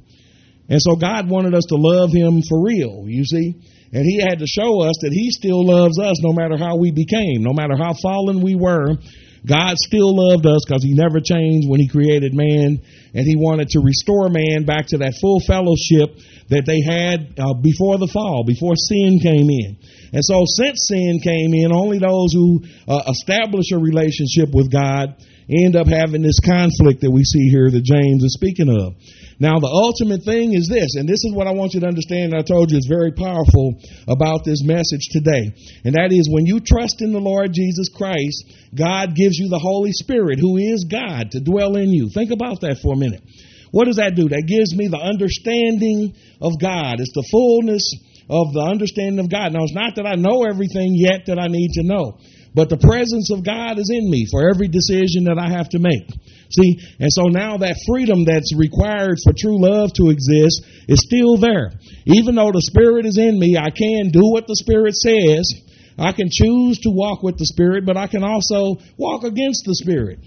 And so God wanted us to love him for real, you see. And he had to show us that he still loves us no matter how we became, no matter how fallen we were. God still loved us because he never changed when he created man, and he wanted to restore man back to that full fellowship that they had uh, before the fall, before sin came in. And so since sin came in, only those who uh, establish a relationship with God end up having this conflict that we see here that James is speaking of. Now, the ultimate thing is this, and this is what I want you to understand, and I told you it's very powerful about this message today, and that is when you trust in the Lord Jesus Christ, God gives you the Holy Spirit, who is God, to dwell in you. Think about that for a minute. What does that do? That gives me the understanding of God. It's the fullness of the understanding of God. Now, it's not that I know everything yet that I need to know, but the presence of God is in me for every decision that I have to make. See, and so now that freedom that's required for true love to exist is still there. Even though the Spirit is in me, I can do what the Spirit says. I can choose to walk with the Spirit, but I can also walk against the Spirit.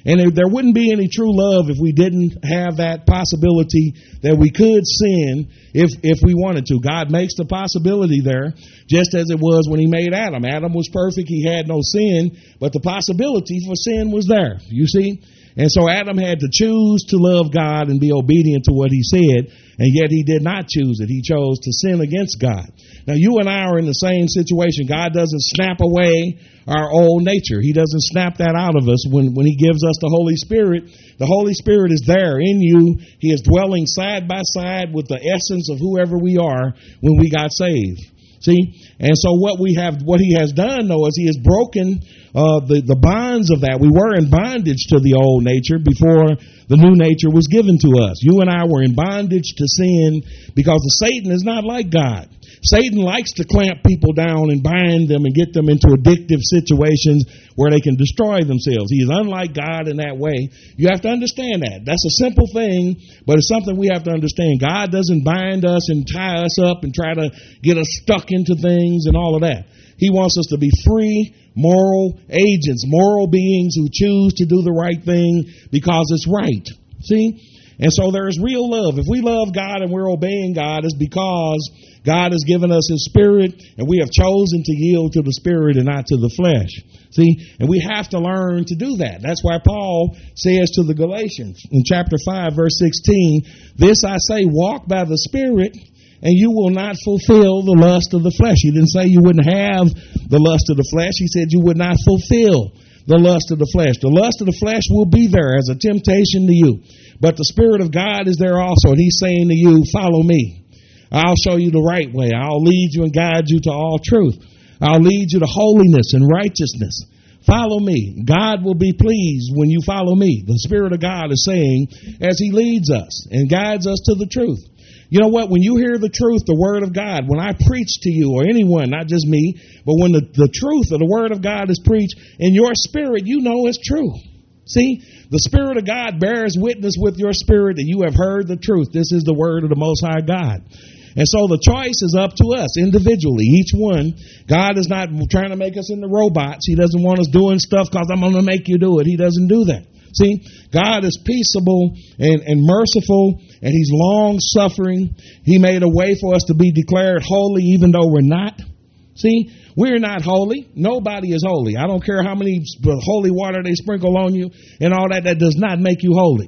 And there, there wouldn't be any true love if we didn't have that possibility that we could sin if if we wanted to. God makes the possibility there, just as it was when he made Adam. Adam was perfect. He had no sin, but the possibility for sin was there, you see. And so Adam had to choose to love God and be obedient to what he said, and yet he did not choose it. He chose to sin against God. Now, you and I are in the same situation. God doesn't snap away our old nature. He doesn't snap that out of us when, when he gives us the Holy Spirit. The Holy Spirit is there in you. He is dwelling side by side with the essence of whoever we are when we got saved. See? And so what we have, what he has done, though, is he has broken uh, the, the bonds of that. We were in bondage to the old nature before the new nature was given to us. You and I were in bondage to sin because Satan is not like God. Satan likes to clamp people down and bind them and get them into addictive situations where they can destroy themselves. He is unlike God in that way. You have to understand that. That's a simple thing, but it's something we have to understand. God doesn't bind us and tie us up and try to get us stuck into things and all of that. He wants us to be free, moral agents, moral beings who choose to do the right thing because it's right. See? And so there is real love. If we love God and we're obeying God, it's because God has given us his Spirit, and we have chosen to yield to the Spirit and not to the flesh. See? And we have to learn to do that. That's why Paul says to the Galatians in chapter five, verse sixteen, "This I say, walk by the Spirit, and you will not fulfill the lust of the flesh." He didn't say you wouldn't have the lust of the flesh. He said you would not fulfill the lust of the flesh. The lust of the flesh will be there as a temptation to you. But the Spirit of God is there also, and he's saying to you, follow me. I'll show you the right way. I'll lead you and guide you to all truth. I'll lead you to holiness and righteousness. Follow me. God will be pleased when you follow me. The Spirit of God is saying as he leads us and guides us to the truth. You know what? When you hear the truth, the Word of God, when I preach to you or anyone, not just me, but when the, the truth of the Word of God is preached in your spirit, you know it's true. See, the Spirit of God bears witness with your spirit that you have heard the truth. This is the Word of the Most High God. And so the choice is up to us individually, each one. God is not trying to make us into robots. He doesn't want us doing stuff because I'm going to make you do it. He doesn't do that. See, God is peaceable and, and merciful, and he's long-suffering. He made a way for us to be declared holy even though we're not. See, we're not holy. Nobody is holy. I don't care how many holy water they sprinkle on you and all that. That does not make you holy.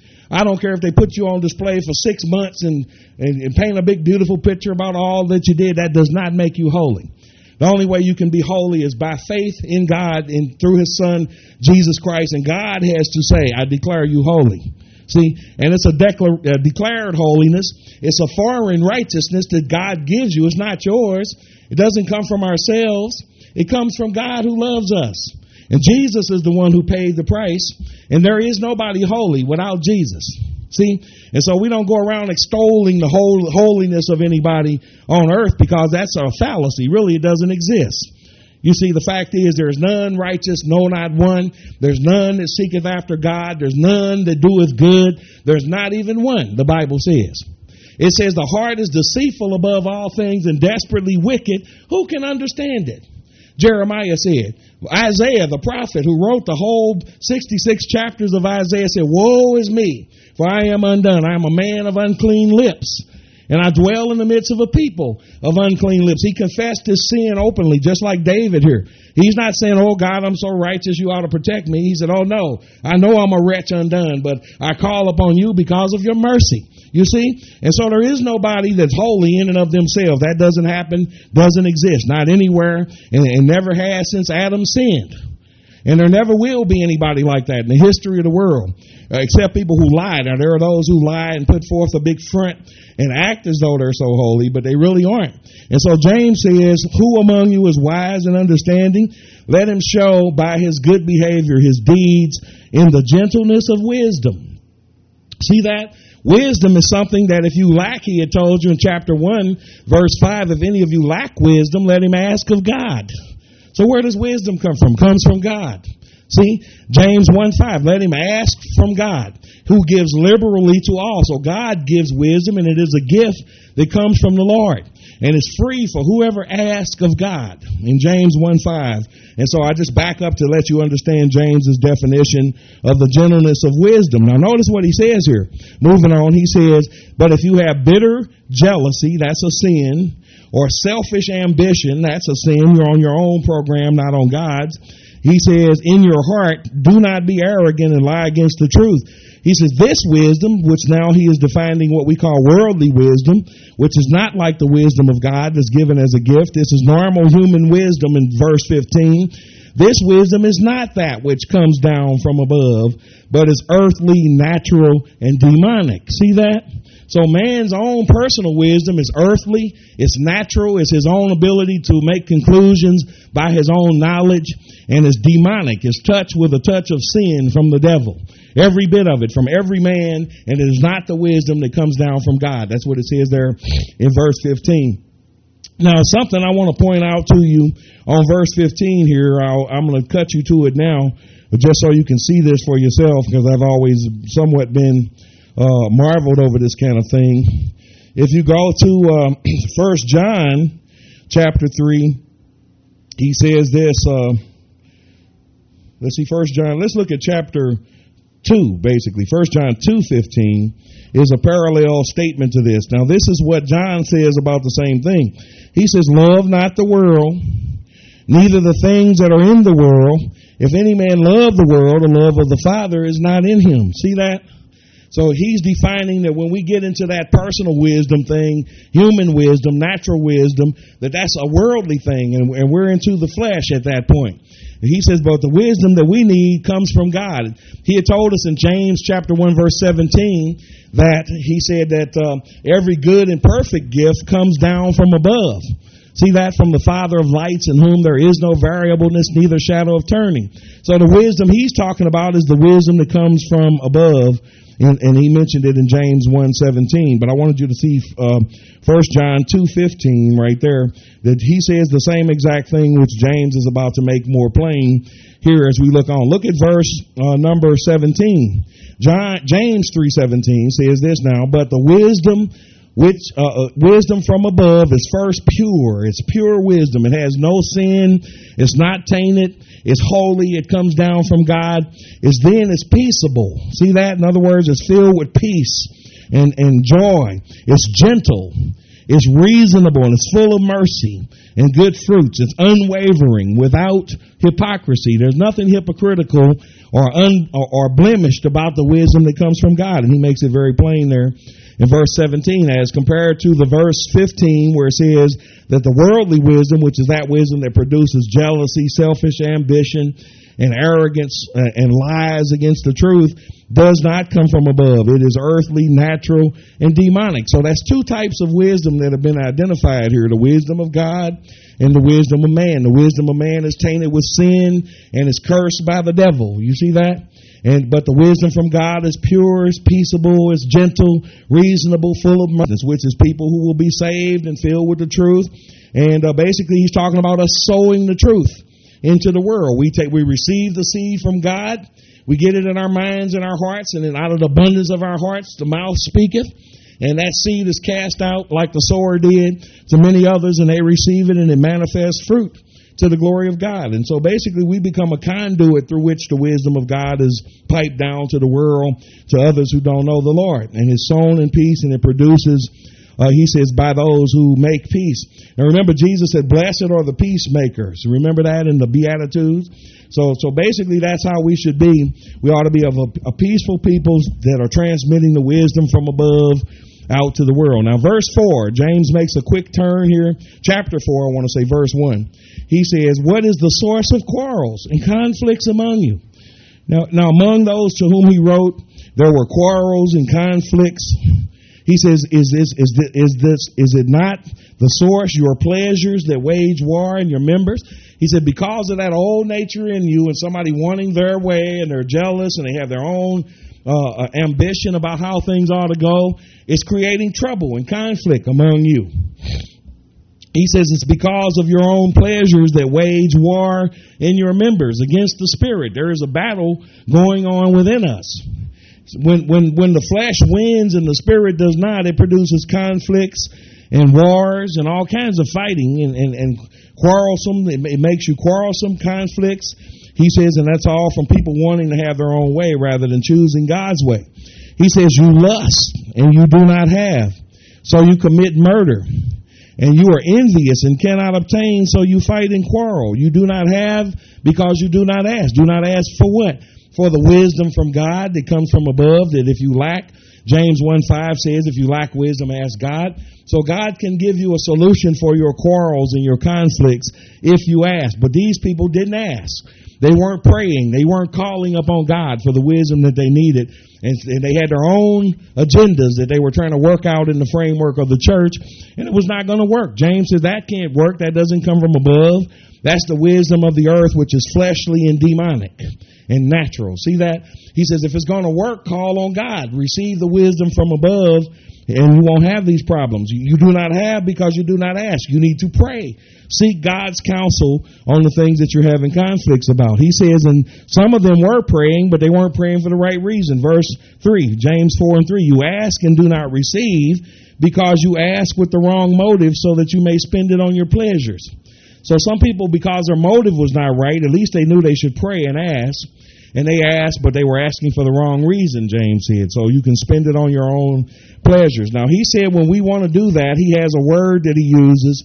I don't care if they put you on display for six months and, and, and paint a big, beautiful picture about all that you did. That does not make you holy. The only way you can be holy is by faith in God and through his Son, Jesus Christ. And God has to say, I declare you holy. See, and it's a, declar- a declared holiness. It's a foreign righteousness that God gives you. It's not yours. It doesn't come from ourselves. It comes from God who loves us. And Jesus is the one who paid the price. And there is nobody holy without Jesus. See? And so we don't go around extolling the whole holiness of anybody on earth because that's a fallacy. Really, it doesn't exist. You see, the fact is there is none righteous, no, not one. There's none that seeketh after God. There's none that doeth good. There's not even one, the Bible says. It says the heart is deceitful above all things and desperately wicked. Who can understand it? Jeremiah said. Isaiah, the prophet who wrote the whole sixty-six chapters of Isaiah, said, woe is me, for I am undone. I am a man of unclean lips, and I dwell in the midst of a people of unclean lips. He confessed his sin openly, just like David here. He's not saying, oh, God, I'm so righteous, you ought to protect me. He said, oh, no, I know I'm a wretch undone, but I call upon you because of your mercy. You see? And so there is nobody that's holy in and of themselves. That doesn't happen, doesn't exist, not anywhere, and, and never has since Adam sinned. And there never will be anybody like that in the history of the world, uh, except people who lie. Now, there are those who lie and put forth a big front and act as though they're so holy, but they really aren't. And so James says, who among you is wise and understanding? Let him show by his good behavior his deeds in the gentleness of wisdom. See that? Wisdom is something that if you lack, he had told you in chapter one, verse five, if any of you lack wisdom, let him ask of God. So where does wisdom come from? Comes from God. See, James one five, let him ask from God, who gives liberally to all. So God gives wisdom, and it is a gift that comes from the Lord. And it's free for whoever asks of God in James one five. And so I just back up to let you understand James's definition of the gentleness of wisdom. Now notice what he says here. Moving on, he says, but if you have bitter jealousy, that's a sin, or selfish ambition, that's a sin. You're on your own program, not on God's. He says, in your heart, do not be arrogant and lie against the truth. He says, this wisdom, which now he is defining what we call worldly wisdom, which is not like the wisdom of God that's given as a gift. This is normal human wisdom in verse fifteen. This wisdom is not that which comes down from above, but is earthly, natural, and demonic. See that? So man's own personal wisdom is earthly, it's natural, it's his own ability to make conclusions by his own knowledge, and it's demonic. It's touched with a touch of sin from the devil. Every bit of it from every man, and it is not the wisdom that comes down from God. That's what it says there in verse fifteen. Now, something I want to point out to you on verse fifteen here, I'll, I'm going to cut you to it now, just so you can see this for yourself, because I've always somewhat been uh, marveled over this kind of thing. If you go to uh, First John chapter three, he says this. Uh, let's see, First John. Let's look at chapter two, basically. First John two fifteen is a parallel statement to this. Now, this is what John says about the same thing. He says, love not the world, neither the things that are in the world. If any man love the world, the love of the Father is not in him. See that? So he's defining that when we get into that personal wisdom thing, human wisdom, natural wisdom, that that's a worldly thing, and, and we're into the flesh at that point. He says, but the wisdom that we need comes from God. He had told us in James chapter one, verse seventeen, that he said that uh, every good and perfect gift comes down from above. See that? From the Father of lights, in whom there is no variableness, neither shadow of turning. So the wisdom he's talking about is the wisdom that comes from above. And, and he mentioned it in James one seventeen. But I wanted you to see uh, First John two fifteen right there, that he says the same exact thing which James is about to make more plain here as we look on. Look at verse uh, number seventeen. John, James three seventeen says this now, but the wisdom which uh, wisdom from above is first pure. It's pure wisdom. It has no sin. It's not tainted. It's holy. It comes down from God. It's then it's peaceable. See that? In other words, it's filled with peace and, and joy. It's gentle. It's reasonable, and it's full of mercy and good fruits. It's unwavering, without hypocrisy. There's nothing hypocritical or, un, or, or blemished about the wisdom that comes from God. And he makes it very plain there in verse seventeen, as compared to the verse fifteen, where it says that the worldly wisdom, which is that wisdom that produces jealousy, selfish ambition, and arrogance, uh, and lies against the truth, does not come from above. It is earthly, natural, and demonic. So that's two types of wisdom that have been identified here: the wisdom of God and the wisdom of man. The wisdom of man is tainted with sin and is cursed by the devil. You see that? And but the wisdom from God is pure, is peaceable, is gentle, reasonable, full of mercy, which is people who will be saved and filled with the truth. And uh, basically, he's talking about us sowing the truth into the world. We take, we receive the seed from God, we get it in our minds and our hearts, and then out of the abundance of our hearts, the mouth speaketh. And that seed is cast out like the sower did to many others, and they receive it, and it manifests fruit to the glory of God. And so basically we become a conduit through which the wisdom of God is piped down to the world, to others who don't know the Lord. And it's sown in peace, and it produces, uh, he says, by those who make peace. And remember, Jesus said, blessed are the peacemakers. Remember that in the Beatitudes? So so basically that's how we should be. We ought to be of a, a peaceful people that are transmitting the wisdom from above out to the world. Now, verse four, James makes a quick turn here. Chapter four, I want to say verse one. He says, what is the source of quarrels and conflicts among you? Now, now among those to whom he wrote, there were quarrels and conflicts. He says, is this, is this, is this, is it not the source, your pleasures that wage war in your members? He said, because of that old nature in you and somebody wanting their way, and they're jealous and they have their own uh, ambition about how things ought to go, it's creating trouble and conflict among you. He says it's because of your own pleasures that wage war in your members against the Spirit. There is a battle going on within us. When, when, when the flesh wins and the Spirit does not, it produces conflicts and wars and all kinds of fighting and, and, and quarrelsome. It, it makes you quarrelsome, conflicts. He says, and that's all from people wanting to have their own way rather than choosing God's way. He says, you lust and you do not have, so you commit murder. And you are envious and cannot obtain, so you fight and quarrel. You do not have because you do not ask. Do not ask for what? For the wisdom from God that comes from above, that if you lack, James one five says, if you lack wisdom, ask God. So God can give you a solution for your quarrels and your conflicts if you ask. But these people didn't ask. They weren't praying. They weren't calling upon God for the wisdom that they needed. And they had their own agendas that they were trying to work out in the framework of the church. And it was not going to work. James says that can't work. That doesn't come from above. That's the wisdom of the earth, which is fleshly and demonic and natural. See that? He says if it's going to work, call on God. Receive the wisdom from above, and you won't have these problems. You do not have because you do not ask. You need to pray. Seek God's counsel on the things that you're having conflicts about. He says, and some of them were praying, but they weren't praying for the right reason. Verse three, James four and three, you ask and do not receive because you ask with the wrong motive so that you may spend it on your pleasures. So some people, because their motive was not right, at least they knew they should pray and ask. And they asked, but they were asking for the wrong reason, James said. So you can spend it on your own pleasures. Now, he said when we want to do that, he has a word that he uses.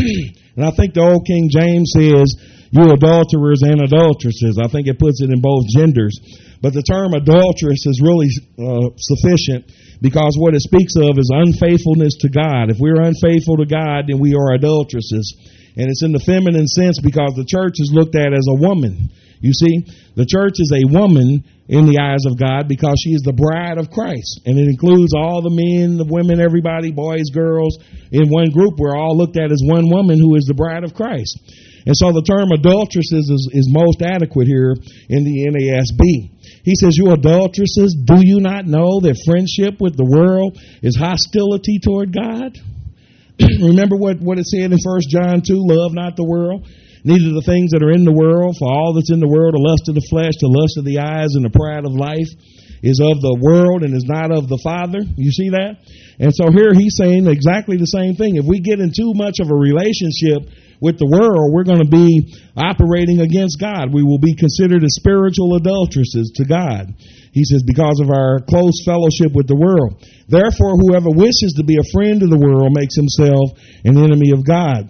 And I think the old King James says, you adulterers and adulteresses. I think it puts it in both genders. But the term adulteress is really uh, sufficient because what it speaks of is unfaithfulness to God. If we're unfaithful to God, then we are adulteresses. And it's in the feminine sense because the church is looked at as a woman. You see, the church is a woman in the eyes of God because she is the bride of Christ. And it includes all the men, the women, everybody, boys, girls, in one group. We're all looked at as one woman who is the bride of Christ. And so the term adulteresses is, is most adequate here in the N A S B. He says, you adulteresses, do you not know that friendship with the world is hostility toward God? Remember what, what it said in First John two, love not the world, neither the things that are in the world, for all that's in the world, the lust of the flesh, the lust of the eyes, and the pride of life is of the world and is not of the Father. You see that? And so here he's saying exactly the same thing. If we get in too much of a relationship with the world, we're going to be operating against God. We will be considered as spiritual adulteresses to God. He says, because of our close fellowship with the world. Therefore, whoever wishes to be a friend of the world makes himself an enemy of God.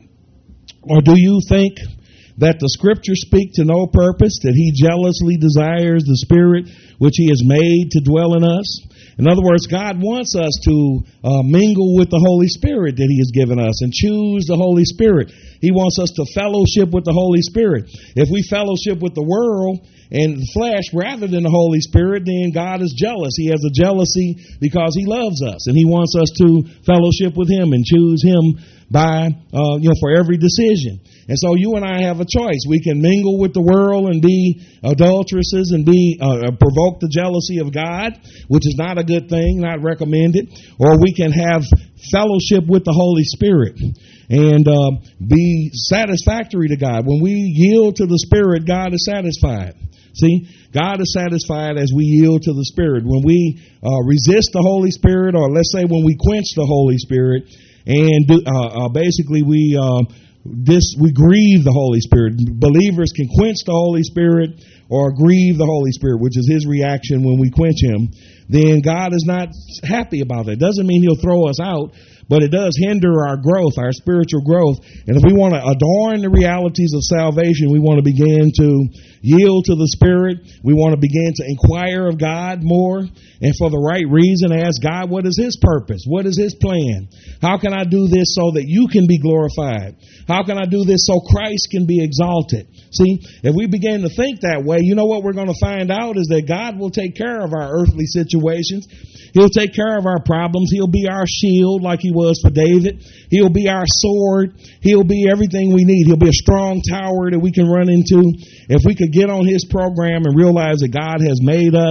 Or do you think that the scriptures speak to no purpose, that he jealously desires the Spirit which he has made to dwell in us? In other words, God wants us to uh, mingle with the Holy Spirit that he has given us and choose the Holy Spirit. He wants us to fellowship with the Holy Spirit. If we fellowship with the world and the flesh rather than the Holy Spirit, then God is jealous. He has a jealousy because he loves us, and he wants us to fellowship with him and choose him by, uh, you know, for every decision. And so you and I have a choice. We can mingle with the world and be adulteresses and be uh, provoke the jealousy of God, which is not a good thing, not recommended. Or we can have fellowship with the Holy Spirit and uh, be satisfactory to God. When we yield to the Spirit, God is satisfied. See, God is satisfied as we yield to the Spirit. When we uh, resist the Holy Spirit, or let's say when we quench the Holy Spirit, and do, uh, uh, basically we uh, this we grieve the Holy Spirit. Believers can quench the Holy Spirit or grieve the Holy Spirit, which is his reaction when we quench him. Then God is not happy about that. Doesn't mean he'll throw us out, but it does hinder our growth, our spiritual growth. And if we want to adorn the realities of salvation, we want to begin to yield to the Spirit. We want to begin to inquire of God more, and for the right reason, ask God, what is his purpose? What is his plan? How can I do this so that you can be glorified? How can I do this so Christ can be exalted? See, if we begin to think that way, you know what we're going to find out is that God will take care of our earthly situations. He'll take care of our problems. He'll be our shield like he was for David. He'll be our sword. He'll be everything we need. He'll be a strong tower that we can run into. If we could get on his program and realize that God has made us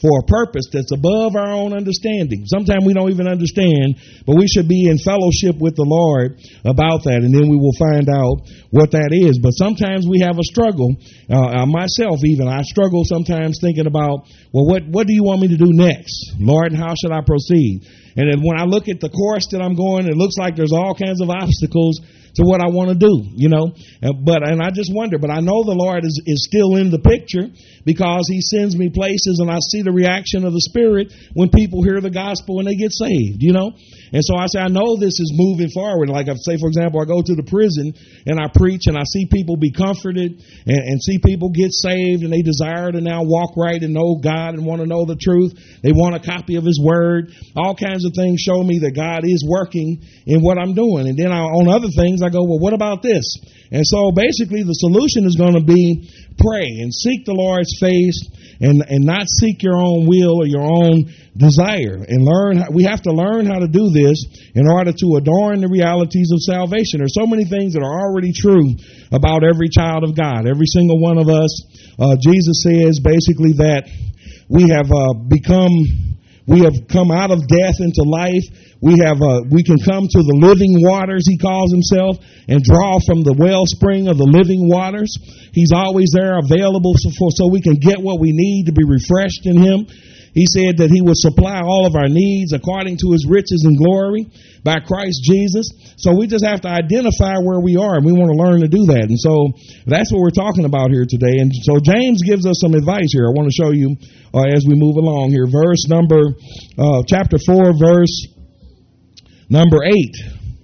for a purpose that's above our own understanding. Sometimes we don't even understand, but we should be in fellowship with the Lord about that, and then we will find out what that is. But sometimes we have a struggle. Uh, myself even, I struggle sometimes thinking about, well, what, what do you want me to do next? Lord, how should I proceed? And then when I look at the course that I'm going, it looks like there's all kinds of obstacles to what I want to do, you know. Uh, but and I just wonder, but I know the Lord is, is still in the picture because he sends me places and I see the reaction of the Spirit when people hear the gospel and they get saved, you know. And so I say, I know this is moving forward. Like I say, for example, I go to the prison and I preach and I see people be comforted and, and see people get saved and they desire to now walk right and know God and want to know the truth. They want a copy of his word. All kinds of things show me that God is working in what I'm doing. And then I, on other things, I go, well, what about this? And so basically the solution is going to be pray and seek the Lord's face and, and not seek your own will or your own desire. And learn. How, we have to learn how to do this in order to adorn the realities of salvation. There's so many things that are already true about every child of God, every single one of us. Uh, Jesus says basically that we have uh, become, we have come out of death into life. We have, uh, we can come to the living waters, he calls himself, and draw from the wellspring of the living waters. He's always there available so, for, so we can get what we need to be refreshed in him. He said that he would supply all of our needs according to his riches and glory by Christ Jesus. So we just have to identify where we are, and we want to learn to do that. And so that's what we're talking about here today. And so James gives us some advice here. I want to show you uh, as we move along here. Verse number, uh, chapter four, verse number eight.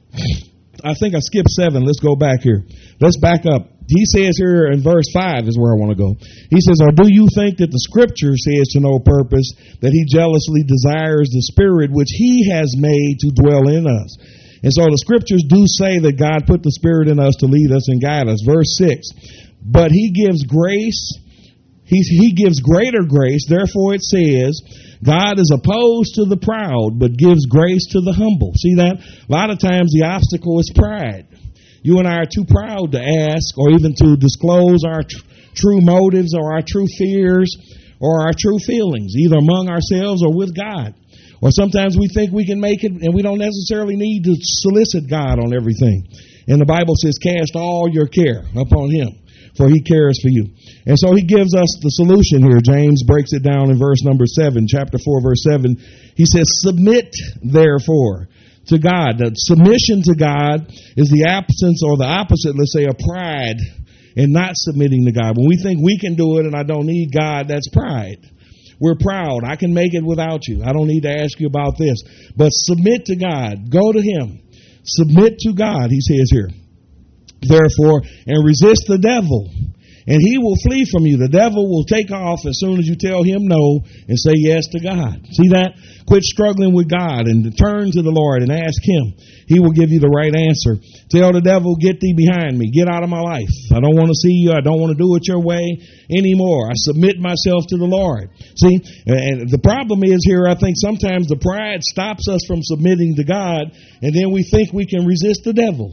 I think I skipped seven. Let's go back here. Let's back up. He says here in verse five is where I want to go. He says, or do you think that the scripture says to no purpose that he jealously desires the spirit which he has made to dwell in us? And so the scriptures do say that God put the spirit in us to lead us and guide us. Verse six, but he gives grace. He, he gives greater grace. Therefore it says, God is opposed to the proud, but gives grace to the humble. See that? A lot of times the obstacle is pride. You and I are too proud to ask or even to disclose our tr- true motives or our true fears or our true feelings, either among ourselves or with God. Or sometimes we think we can make it and we don't necessarily need to solicit God on everything. And the Bible says, cast all your care upon him, for he cares for you. And so he gives us the solution here. James breaks it down in verse number seven, chapter four, verse seven. He says, submit therefore to God. The submission to God is the absence or the opposite, let's say, of pride and not submitting to God. When we think we can do it and I don't need God, that's pride. We're proud. I can make it without you. I don't need to ask you about this. But submit to God. Go to him. Submit to God, he says here. Therefore, and resist the devil, and he will flee from you. The devil will take off as soon as you tell him no and say yes to God. See that? Quit struggling with God and turn to the Lord and ask him. He will give you the right answer. Tell the devil, get thee behind me. Get out of my life. I don't want to see you. I don't want to do it your way anymore. I submit myself to the Lord. See, and the problem is here, I think sometimes the pride stops us from submitting to God, and then we think we can resist the devil.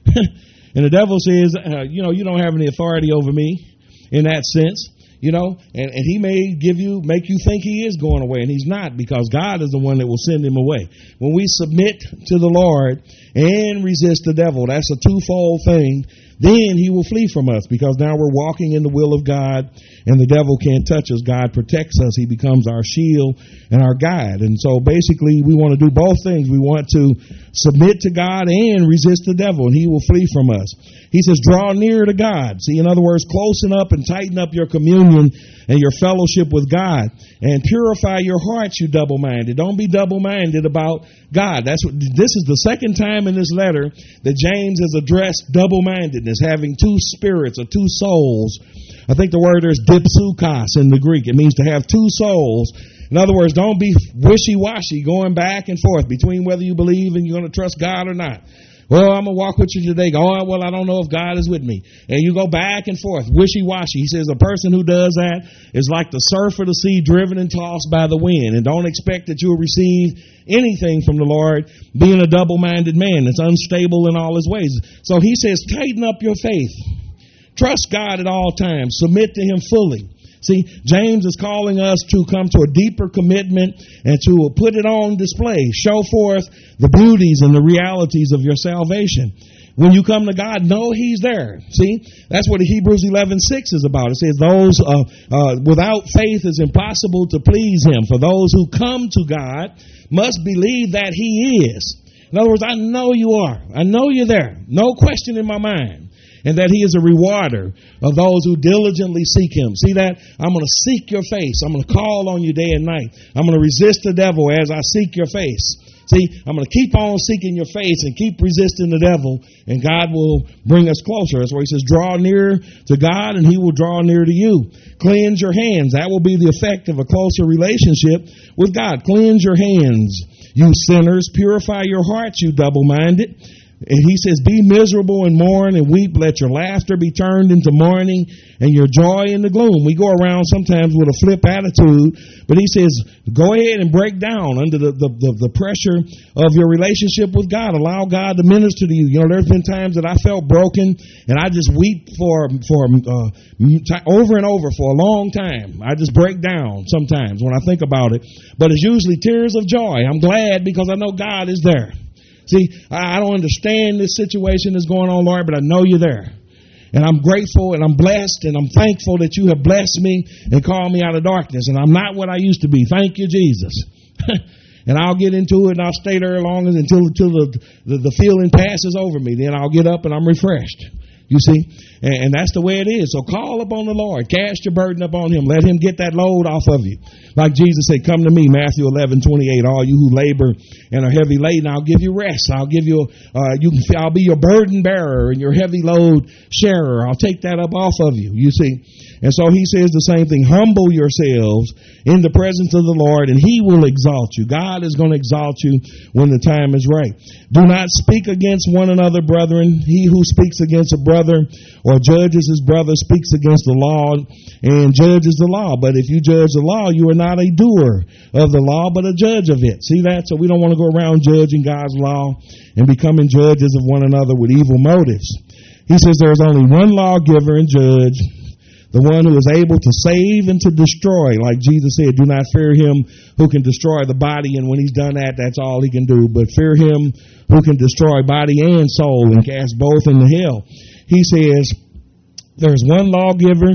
And the devil says, uh, you know, you don't have any authority over me in that sense, you know, and, and he may give you, make you think he is going away, and he's not, because God is the one that will send him away. When we submit to the Lord and resist the devil, that's a twofold thing. Then he will flee from us, because now we're walking in the will of God and the devil can't touch us. God protects us. He becomes our shield and our guide. And so basically we want to do both things. We want to submit to God and resist the devil, and he will flee from us. He says, draw near to God. See, in other words, closen up and tighten up your communion and your fellowship with God, and purify your hearts, you double-minded. Don't be double-minded about God. That's what, this is the second time in this letter that James has addressed double-mindedness, having two spirits or two souls. I think the word there is dipsukos in the Greek. It means to have two souls. In other words, don't be wishy-washy going back and forth between whether you believe and you're going to trust God or not. Well, I'm going to walk with you today. Oh, well, I don't know if God is with me. And you go back and forth, wishy-washy. He says a person who does that is like the surf of the sea, driven and tossed by the wind. And don't expect that you'll receive anything from the Lord, being a double-minded man that's unstable in all his ways. So he says, tighten up your faith. Trust God at all times. Submit to him fully. See, James is calling us to come to a deeper commitment and to put it on display. Show forth the beauties and the realities of your salvation. When you come to God, know He's there. See, that's what Hebrews eleven six is about. It says, those uh, uh, without faith it's impossible to please Him. For those who come to God must believe that He is. In other words, I know you are. I know you're there. No question in my mind. And that He is a rewarder of those who diligently seek Him. See that? I'm going to seek your face. I'm going to call on you day and night. I'm going to resist the devil as I seek your face. See, I'm going to keep on seeking your face and keep resisting the devil, and God will bring us closer. That's why He says, draw near to God and He will draw near to you. Cleanse your hands. That will be the effect of a closer relationship with God. Cleanse your hands, you sinners. Purify your hearts, you double-minded. And He says, be miserable and mourn and weep. Let your laughter be turned into mourning and your joy into gloom. We go around sometimes with a flip attitude, but He says, go ahead and break down under the, the, the, the pressure of your relationship with God. Allow God to minister to you. You know, there's been times that I felt broken and I just weep for, for uh, over and over for a long time. I just break down sometimes when I think about it, but it's usually tears of joy. I'm glad because I know God is there. See, I don't understand this situation that's going on, Lord, but I know you're there. And I'm grateful and I'm blessed and I'm thankful that you have blessed me and called me out of darkness. And I'm not what I used to be. Thank you, Jesus. And I'll get into it and I'll stay there long as until, until the, the, the feeling passes over me. Then I'll get up and I'm refreshed. You see, and, and that's the way it is. So call upon the Lord. Cast your burden upon Him. Let Him get that load off of you. Like Jesus said, come to me, Matthew eleven twenty-eight. All you who labor and are heavy laden, I'll give you rest. I'll give you, uh, you can, I'll be your burden bearer and your heavy load sharer. I'll take that up off of you. You see, and so He says the same thing. Humble yourselves in the presence of the Lord, and He will exalt you. God is going to exalt you when the time is right. Do not speak against one another, brethren. He who speaks against a brother or judges his brother speaks against the law and judges the law. But if you judge the law, you are not a doer of the law, but a judge of it. See that? So we don't want to go around judging God's law and becoming judges of one another with evil motives. He says there's only one lawgiver and judge, the one who is able to save and to destroy. Like Jesus said, do not fear him who can destroy the body, and when he's done that, that's all he can do. But fear him who can destroy body and soul and cast both into hell. He says there's one lawgiver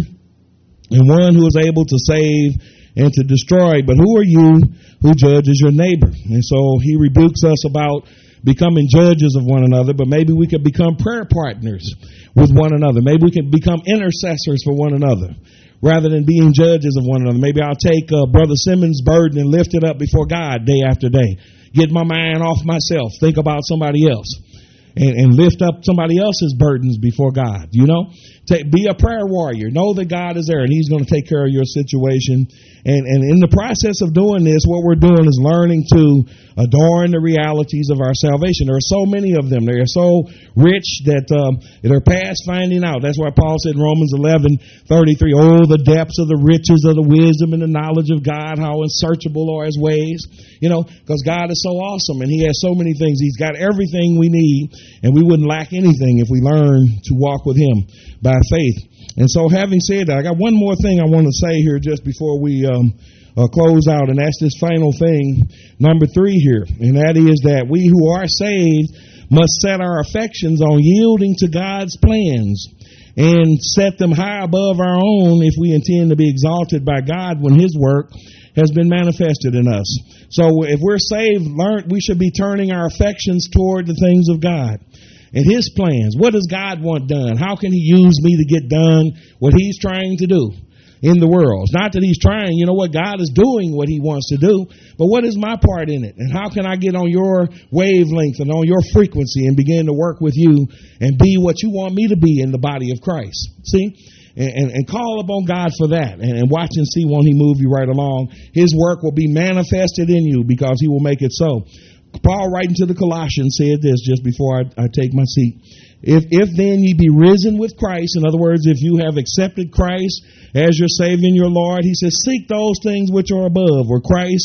and one who is able to save and to destroy. But who are you who judges your neighbor? And so he rebukes us about becoming judges of one another, but maybe we could become prayer partners with one another. Maybe we can become intercessors for one another rather than being judges of one another. Maybe I'll take uh, Brother Simmons' burden and lift it up before God day after day. Get my mind off myself. Think about somebody else. And, and lift up somebody else's burdens before God. You know, Take, be a prayer warrior. Know that God is there and He's going to take care of your situation. And, and in the process of doing this, what we're doing is learning to adorn the realities of our salvation. There are so many of them. They are so rich that um, they're past finding out. That's why Paul said in Romans eleven thirty-three, oh, the depths of the riches of the wisdom and the knowledge of God, how unsearchable are His ways. You know, because God is so awesome and He has so many things. He's got everything we need, and we wouldn't lack anything if we learn to walk with Him by faith. And so having said that, I got one more thing I want to say here just before we um, uh, close out, and that's this final thing, number three here, and that is that we who are saved must set our affections on yielding to God's plans and set them high above our own if we intend to be exalted by God when His work has been manifested in us. So if we're saved, learn, we should be turning our affections toward the things of God and His plans. What does God want done? How can He use me to get done what He's trying to do in the world? It's not that He's trying, you know what, God is doing what He wants to do, but what is my part in it? And how can I get on your wavelength and on your frequency and begin to work with you and be what you want me to be in the body of Christ? See? And, and, and call upon God for that, and, and watch and see, won't He move you right along? His work will be manifested in you because He will make it so. Paul, writing to the Colossians, said this just before I, I take my seat. If, if then ye be risen with Christ, in other words, if you have accepted Christ as your Savior and your Lord, he says, seek those things which are above, where Christ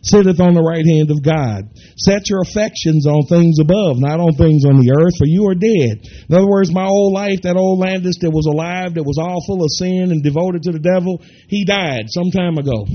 sitteth on the right hand of God. Set your affections on things above, not on things on the earth, for you are dead. In other words, my old life, that old Landis that was alive, that was all full of sin and devoted to the devil, he died some time ago.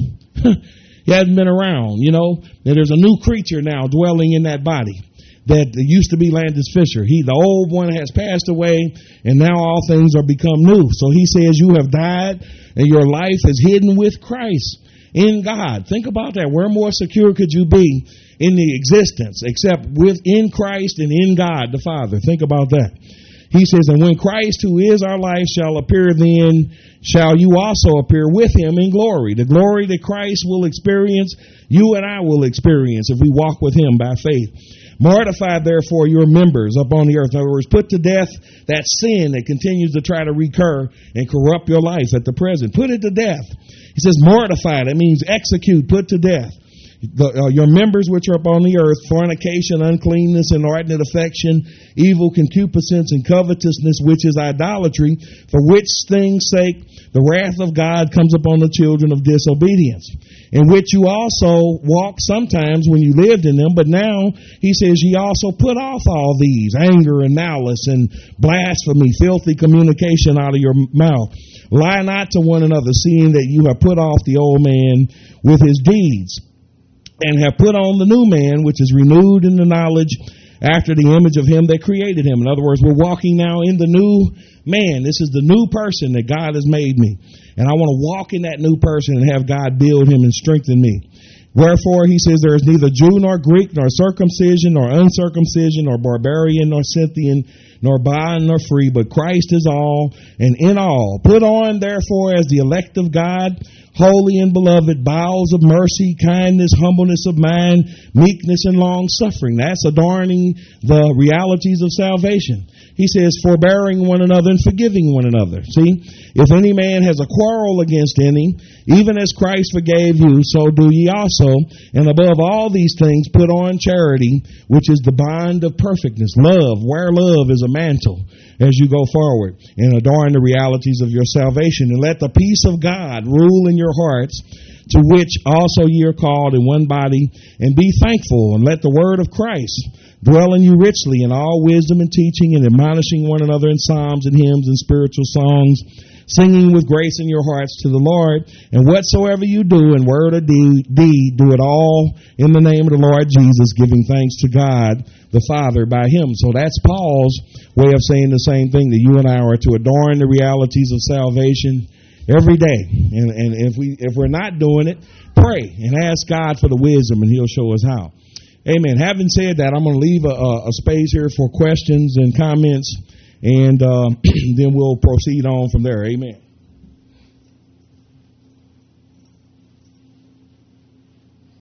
He hasn't been around, you know. And there's a new creature now dwelling in that body that used to be Landis Fisher. He, the old one has passed away, and now all things are become new. So he says you have died, and your life is hidden with Christ in God. Think about that. Where more secure could you be in the existence except within Christ and in God the Father? Think about that. He says, and when Christ, who is our life, shall appear, then shall you also appear with him in glory. The glory that Christ will experience, you and I will experience if we walk with him by faith. Mortify, therefore, your members upon the earth. In other words, put to death that sin that continues to try to recur and corrupt your life at the present. Put it to death. He says mortify. That means execute, put to death. The, uh, your members which are upon the earth, fornication, uncleanness, inordinate affection, evil concupiscence, and covetousness, which is idolatry, for which things' sake the wrath of God comes upon the children of disobedience, in which you also walked sometimes when you lived in them, but now, he says, ye also put off all these, anger and malice and blasphemy, filthy communication out of your mouth. Lie not to one another, seeing that you have put off the old man with his deeds, and have put on the new man, which is renewed in the knowledge after the image of him that created him. In other words, we're walking now in the new man. This is the new person that God has made me. And I want to walk in that new person and have God build him and strengthen me. Wherefore, he says, there is neither Jew nor Greek, nor circumcision, nor uncircumcision, nor barbarian, nor Scythian, nor bond, nor free, but Christ is all, and in all. Put on, therefore, as the elect of God, holy and beloved, bowels of mercy, kindness, humbleness of mind, meekness, and long-suffering. That's adorning the realities of salvation. He says, forbearing one another and forgiving one another. See, if any man has a quarrel against any, even as Christ forgave you, so do ye also. And above all these things, put on charity, which is the bond of perfectness. Love, wear love as a mantle as you go forward, and adorn the realities of your salvation. And let the peace of God rule in your hearts, to which also ye are called in one body, and be thankful. And let the word of Christ dwell in you richly in all wisdom and teaching, and admonishing one another in psalms and hymns and spiritual songs, singing with grace in your hearts to the Lord. And whatsoever you do in word or deed, do it all in the name of the Lord Jesus, giving thanks to God the Father by him. So that's Paul's way of saying the same thing, that you and I are to adorn the realities of salvation every day. And, and if we if we're not doing it, pray and ask God for the wisdom, and he'll show us how. Amen. Having said that, I'm going to leave a, a space here for questions and comments, and uh, then we'll proceed on from there. Amen.